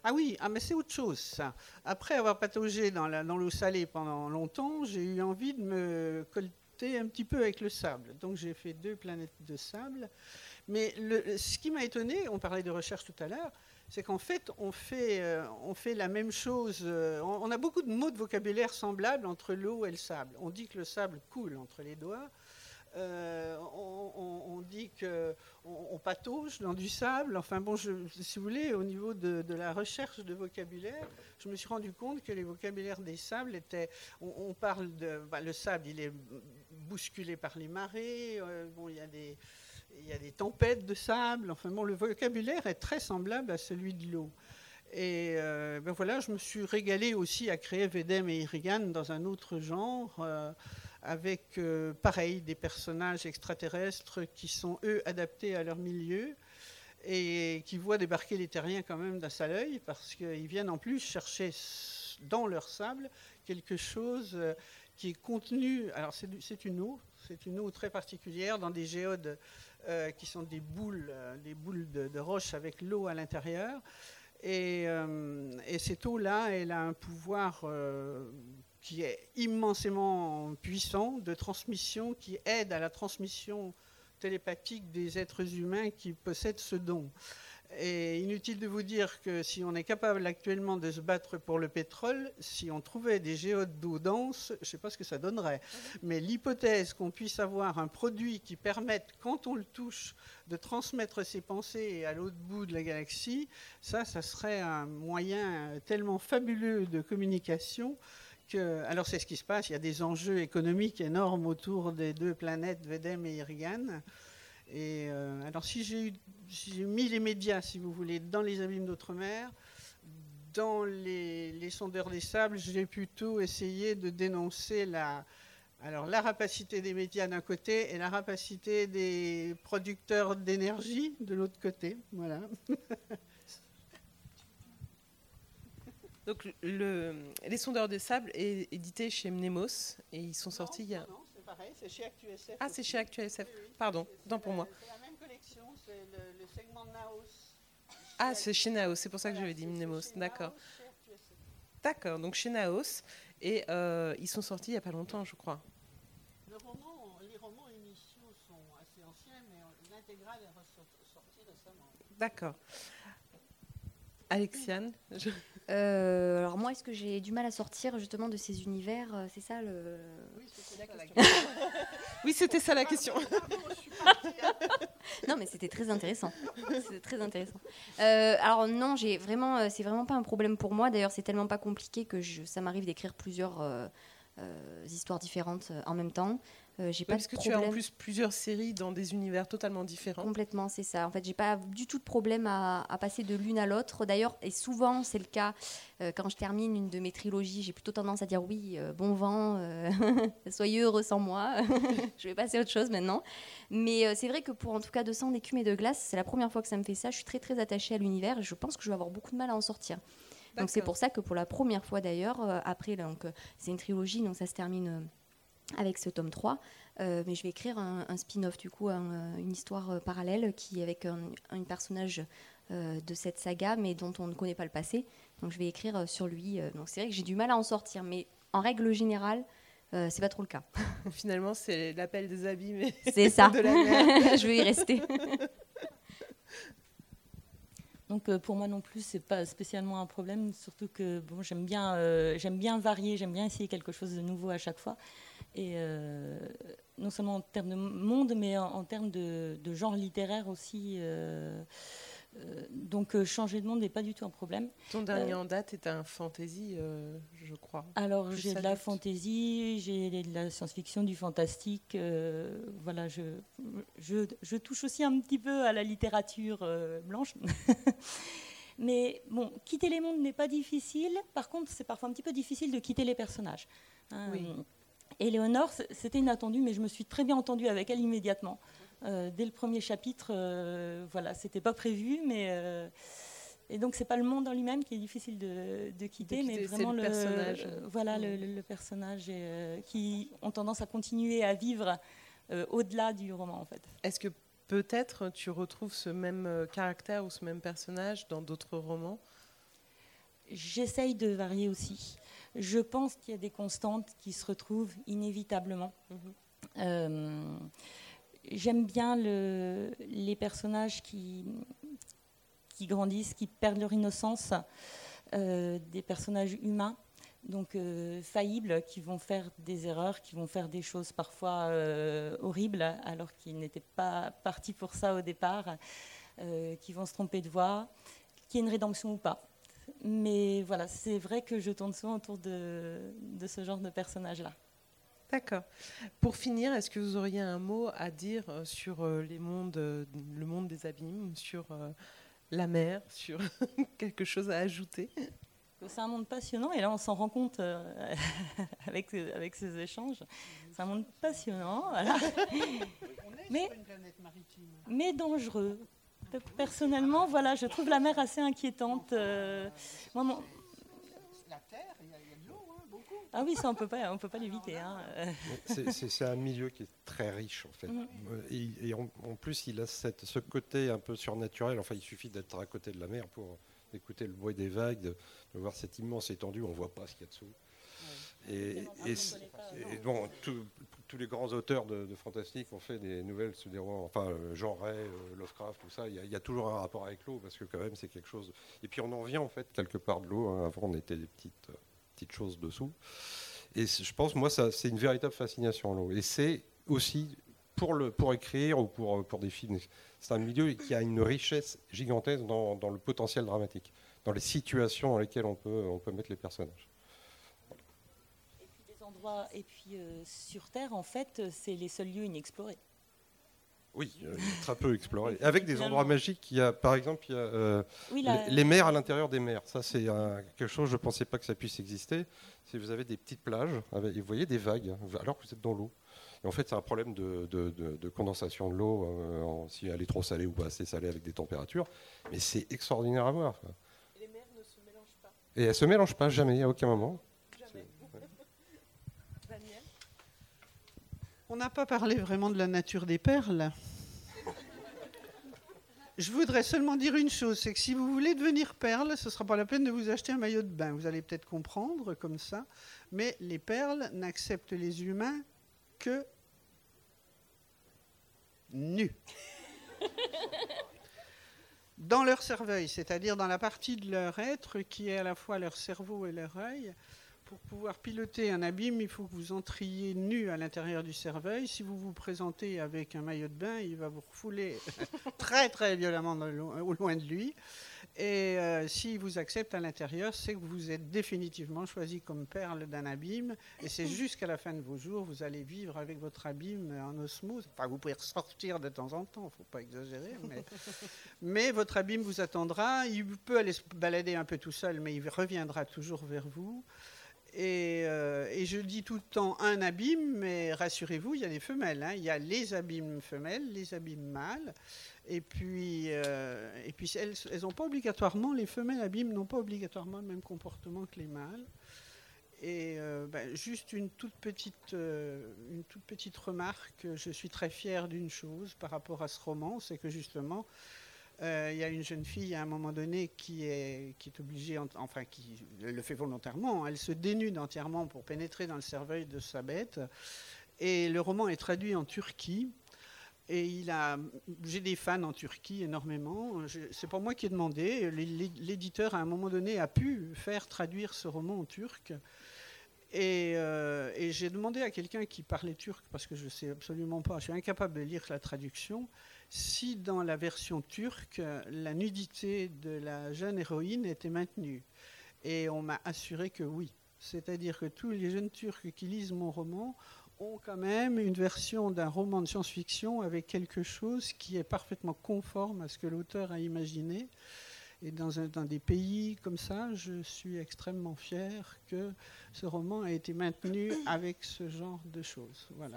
Ah oui, ah mais c'est autre chose ça. Après avoir pataugé dans, la, dans l'eau salée pendant longtemps, j'ai eu envie de me colter un petit peu avec le sable. Donc j'ai fait deux planètes de sable. Mais le, ce qui m'a étonné, on parlait de recherche tout à l'heure, c'est qu'en fait, on fait, euh, on fait la même chose. Euh, on, on a beaucoup de mots de vocabulaire semblables entre l'eau et le sable. On dit que le sable coule entre les doigts. Euh, on, on, on dit qu'on on patauge dans du sable. Enfin bon, je, si vous voulez, au niveau de, de la recherche de vocabulaire, je me suis rendu compte que les vocabulaires des sables étaient... On, on parle de... Bah, le sable, il est bousculé par les marées. Euh, bon, il y a des... Il y a des tempêtes de sable. Enfin bon, le vocabulaire est très semblable à celui de l'eau. Et euh, ben voilà, je me suis régalée aussi à créer Vedem et Irrigan dans un autre genre, euh, avec, euh, pareil, des personnages extraterrestres qui sont, eux, adaptés à leur milieu et qui voient débarquer les terriens quand même d'un sale œil, parce qu'ils viennent en plus chercher dans leur sable quelque chose qui est contenu... Alors, c'est, c'est une eau, c'est une eau très particulière, dans des géodes euh, qui sont des boules, euh, des boules de, de roche avec l'eau à l'intérieur. Et, euh, et cette eau-là, elle a un pouvoir euh, qui est immensément puissant de transmission, qui aide à la transmission télépathique des êtres humains qui possèdent ce don. Et inutile de vous dire que si on est capable actuellement de se battre pour le pétrole, si on trouvait des géodes d'eau dense, je ne sais pas ce que ça donnerait. Mais l'hypothèse qu'on puisse avoir un produit qui permette, quand on le touche, de transmettre ses pensées à l'autre bout de la galaxie, ça, ça serait un moyen tellement fabuleux de communication que... Alors c'est ce qui se passe, il y a des enjeux économiques énormes autour des deux planètes Vedem et Irrigan. Et euh, alors si j'ai, eu, si j'ai mis les médias, si vous voulez, dans les abîmes d'outre-mer, dans les, les sondeurs des sables, j'ai plutôt essayé de dénoncer la, alors, la rapacité des médias d'un côté et la rapacité des producteurs d'énergie de l'autre côté. Voilà. Donc le, les sondeurs des sables est édité chez Mnemos et ils sont sortis non, il y a... Non, c'est pareil, c'est chez ActuSF. Ah, aussi. c'est chez ActuSF. Oui, oui. Pardon, c'est, tant c'est pour la, moi. C'est la même collection, c'est le, le segment Naos. Ah, c'est chez Naos, c'est pour ça que Voilà, j'avais dit c'est, Mnemos. c'est D'accord. Naos, chez ActuSF. D'accord, donc chez Naos. Et euh, ils sont sortis il n'y a pas longtemps, je crois. Le roman, les romans initiaux sont assez anciens, mais l'intégrale est sortie récemment. D'accord. Alexiane je... euh, Alors moi, est-ce que j'ai du mal à sortir justement de ces univers? C'est ça le... Oui, c'était ça la question. Oui, c'était ça la question. Non, mais c'était très intéressant. C'était très intéressant. Euh, alors non, j'ai vraiment, c'est vraiment pas un problème pour moi. D'ailleurs, c'est tellement pas compliqué que je, ça m'arrive d'écrire plusieurs euh, euh, histoires différentes en même temps. Euh, j'ai oui, pas parce de que problème. tu as en plus plusieurs séries dans des univers totalement différents. Complètement, c'est ça. En fait, j'ai pas du tout de problème à, à passer de l'une à l'autre. D'ailleurs, et souvent, c'est le cas euh, quand je termine une de mes trilogies, j'ai plutôt tendance à dire oui, euh, bon vent, euh, soyez heureux sans moi. Je vais passer à autre chose maintenant. Mais euh, c'est vrai que pour en tout cas de sang, d'écume et de glace, c'est la première fois que ça me fait ça. Je suis très très attachée à l'univers et je pense que je vais avoir beaucoup de mal à en sortir. D'accord. Donc c'est pour ça que pour la première fois d'ailleurs, euh, après, donc, euh, c'est une trilogie, donc ça se termine euh, avec ce tome trois. Euh, mais je vais écrire un, un spin-off, du coup, un, une histoire euh, parallèle qui est avec un, un personnage euh, de cette saga, mais dont on ne connaît pas le passé. Donc je vais écrire euh, sur lui. Euh, donc c'est vrai que j'ai du mal à en sortir, mais en règle générale, euh, c'est pas trop le cas. Finalement, c'est l'appel des abîmes. C'est ça. De la mer. Je vais y rester. Donc euh, pour moi non plus, c'est pas spécialement un problème, surtout que bon, j'aime bien, euh, j'aime bien varier, j'aime bien essayer quelque chose de nouveau à chaque fois. Et euh, non seulement en termes de monde, mais en, en termes de, de genre littéraire aussi. Euh, euh, donc euh, changer de monde n'est pas du tout un problème. Ton dernier Euh, en date est un fantasy, euh, je crois. Alors Plus j'ai de adulte. la fantasy, j'ai de la science-fiction, du fantastique. Euh, voilà, je, je, je touche aussi un petit peu à la littérature euh, blanche. Mais bon, quitter les mondes n'est pas difficile. Par contre, c'est parfois un petit peu difficile de quitter les personnages. Hein. Oui. Éléonore, c'était inattendu, mais je me suis très bien entendue avec elle immédiatement. Euh, dès le premier chapitre, euh, voilà, c'était pas prévu, mais euh, et donc c'est pas le monde en lui-même qui est difficile de, de quitter, De quitter, mais c'est vraiment le le, personnage. euh, voilà, le, le, le personnage et, euh, qui ont tendance à continuer à vivre euh, au-delà du roman, en fait. Est-ce que peut-être tu retrouves ce même euh, caractère ou ce même personnage dans d'autres romans? j'essaye de varier aussi. Je pense qu'il y a des constantes qui se retrouvent inévitablement. Mmh. Euh, j'aime bien le, les personnages qui, qui grandissent, qui perdent leur innocence, euh, des personnages humains, donc euh, faillibles, qui vont faire des erreurs, qui vont faire des choses parfois euh, horribles, alors qu'ils n'étaient pas partis pour ça au départ, euh, qui vont se tromper de voie, qu'il y ait une rédemption ou pas. Mais voilà, c'est vrai que je tourne souvent autour de, de ce genre de personnages-là. D'accord. Pour finir, est-ce que vous auriez un mot à dire sur les mondes, le monde des abîmes, sur la mer, sur quelque chose à ajouter ? C'est un monde passionnant, et là on s'en rend compte euh, avec, avec ces échanges. C'est un monde passionnant, voilà. mais, mais dangereux. Personnellement, voilà, je trouve la mer assez inquiétante. Euh, moi, mon... La terre, il y, y a de l'eau, hein, beaucoup. Ah oui, ça on peut pas, on peut pas l'éviter. Hein. C'est, c'est, c'est un milieu qui est très riche en fait. Mm. Et, et en, en plus, il a cette, ce côté un peu surnaturel. Enfin, il suffit d'être à côté de la mer pour d'écouter le bruit des vagues, de, de voir cette immense étendue, on ne voit pas ce qu'il y a dessous. Ouais. Et, et, et, et bon, tout, tous les grands auteurs de, de fantastique ont fait des nouvelles se déroulant, enfin Jean Ray, euh, Lovecraft, tout ça, il y, y a toujours un rapport avec l'eau, parce que quand même c'est quelque chose... Et puis on en vient en fait quelque part de l'eau, hein. Avant on était des petites, euh, petites choses dessous. Et je pense, moi, ça, c'est une véritable fascination l'eau. Et c'est aussi... Pour, le, pour écrire ou pour, pour des films, c'est un milieu qui a une richesse gigantesque dans, dans le potentiel dramatique, dans les situations dans lesquelles on peut, on peut mettre les personnages. Et puis, des endroits, et puis euh, sur Terre, en fait, c'est les seuls lieux inexplorés. Oui, euh, très peu explorés. Avec des endroits magiques, il y a, par exemple, il y a euh, oui, la... les, les mers à l'intérieur des mers. Ça, c'est un, quelque chose, je ne pensais pas que ça puisse exister. Si vous avez des petites plages, avec, vous voyez des vagues, alors que vous êtes dans l'eau. Et en fait, c'est un problème de, de, de, de condensation de l'eau, euh, si elle est trop salée ou pas assez salée avec des températures. Mais c'est extraordinaire à voir. Quoi. Et les mers ne se mélangent pas. Et elles ne se mélangent pas, jamais, à aucun moment. Jamais. Ouais. Daniel ? On n'a pas parlé vraiment de la nature des perles. Je voudrais seulement dire une chose, c'est que si vous voulez devenir perle, ce ne sera pas la peine de vous acheter un maillot de bain. Vous allez peut-être comprendre comme ça. Mais les perles n'acceptent les humains que nus. Dans leur cerveuil, c'est-à-dire dans la partie de leur être qui est à la fois leur cerveau et leur œil. Pour pouvoir piloter un abîme, il faut que vous entriez nu à l'intérieur du cerveuil. Si vous vous présentez avec un maillot de bain, il va vous refouler très très violemment au loin de lui. Et euh, s'il vous accepte à l'intérieur, c'est que vous êtes définitivement choisi comme perle d'un abîme. Et c'est jusqu'à la fin de vos jours, vous allez vivre avec votre abîme en osmose. Enfin, vous pouvez ressortir de temps en temps, il ne faut pas exagérer. Mais, mais votre abîme vous attendra. Il peut aller se balader un peu tout seul, mais il reviendra toujours vers vous. Et, euh, et je dis tout le temps un abîme, mais rassurez-vous, il y a les femelles. Hein. Il y a les abîmes femelles, les abîmes mâles. Et puis, euh, et puis elles, elles n'ont pas obligatoirement, les femelles abîmes n'ont pas obligatoirement le même comportement que les mâles. Et euh, ben, juste une toute, petite, euh, une toute petite remarque, je suis très fier d'une chose par rapport à ce roman, c'est que justement, Euh, il y a une jeune fille à un moment donné qui est, qui est obligée, enfin qui le fait volontairement, elle se dénude entièrement pour pénétrer dans le cerveuil de sa bête. Et le roman est traduit en Turquie. Et il a, j'ai des fans en Turquie énormément. Je, c'est pas moi qui ai demandé. L'éditeur à un moment donné a pu faire traduire ce roman en turc. Et, euh, et j'ai demandé à quelqu'un qui parlait turc, parce que je ne sais absolument pas, je suis incapable de lire la traduction, si dans la version turque, la nudité de la jeune héroïne était maintenue. Et on m'a assuré que oui. C'est-à-dire que tous les jeunes Turcs qui lisent mon roman ont quand même une version d'un roman de science-fiction avec quelque chose qui est parfaitement conforme à ce que l'auteur a imaginé. Et dans, un, dans des pays comme ça, je suis extrêmement fier que ce roman a été maintenu avec ce genre de choses. Voilà.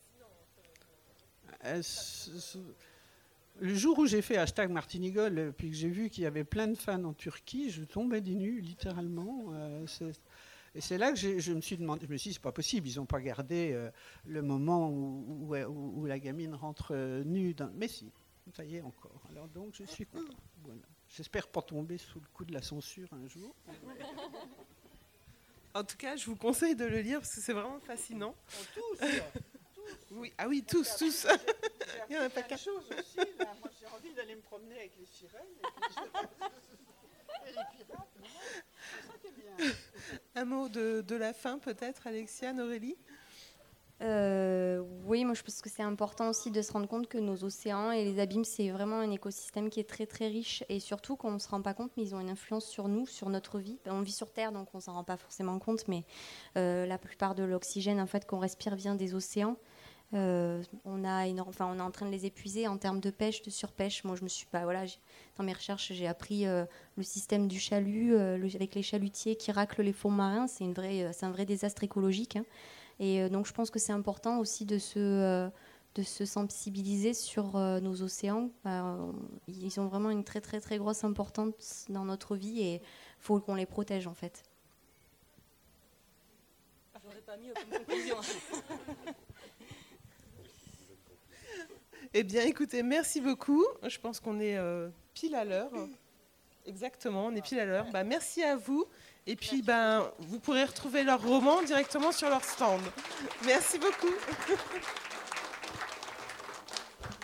C'est assez fascinant. Le jour où j'ai fait hashtag Martinigol, puis que j'ai vu qu'il y avait plein de fans en Turquie, je tombais des nues, littéralement. C'est, et c'est là que je me suis demandé, je me suis dit, c'est pas possible, ils n'ont pas gardé euh, le moment où, où, où, où la gamine rentre euh, nue. Dans... Mais si, ça y est encore. Alors donc, je suis content. Voilà. J'espère pas tomber sous le coup de la censure un jour. En tout cas, je vous conseille de le lire parce que c'est vraiment fascinant. Tous, tous. Oui, ah oui, tous, tous. Il y en a pas qu'un. Chose aussi, là. Moi, j'ai envie d'aller me promener avec les sirènes et, puis je... et les pirates. C'est ça qui est bien. Un mot de, de la fin, peut-être, Alexiane, Aurélie? Euh, oui, moi je pense que c'est important aussi de se rendre compte que nos océans et les abîmes, c'est vraiment un écosystème qui est très très riche et surtout qu'on ne se rend pas compte, mais ils ont une influence sur nous, sur notre vie. On vit sur Terre, donc on ne s'en rend pas forcément compte, mais euh, la plupart de l'oxygène en fait, qu'on respire vient des océans. Euh, on, a énorme, enfin, on est en train de les épuiser en termes de pêche, de surpêche. Moi, je me suis pas, voilà, dans mes recherches, j'ai appris euh, le système du chalut euh, le, avec les chalutiers qui raclent les fonds marins. C'est, une vraie, c'est un vrai désastre écologique. Hein. Et euh, donc, je pense que c'est important aussi de se, euh, de se sensibiliser sur euh, nos océans. Euh, ils ont vraiment une très, très, très grosse importance dans notre vie et il faut qu'on les protège, en fait. J'aurais pas mis aucune conclusion. Eh bien, écoutez, merci beaucoup. Je pense qu'on est euh, pile à l'heure. Exactement, on est pile à l'heure. Bah, merci à vous. Et puis, ben, vous pourrez retrouver leur roman directement sur leur stand. Merci beaucoup.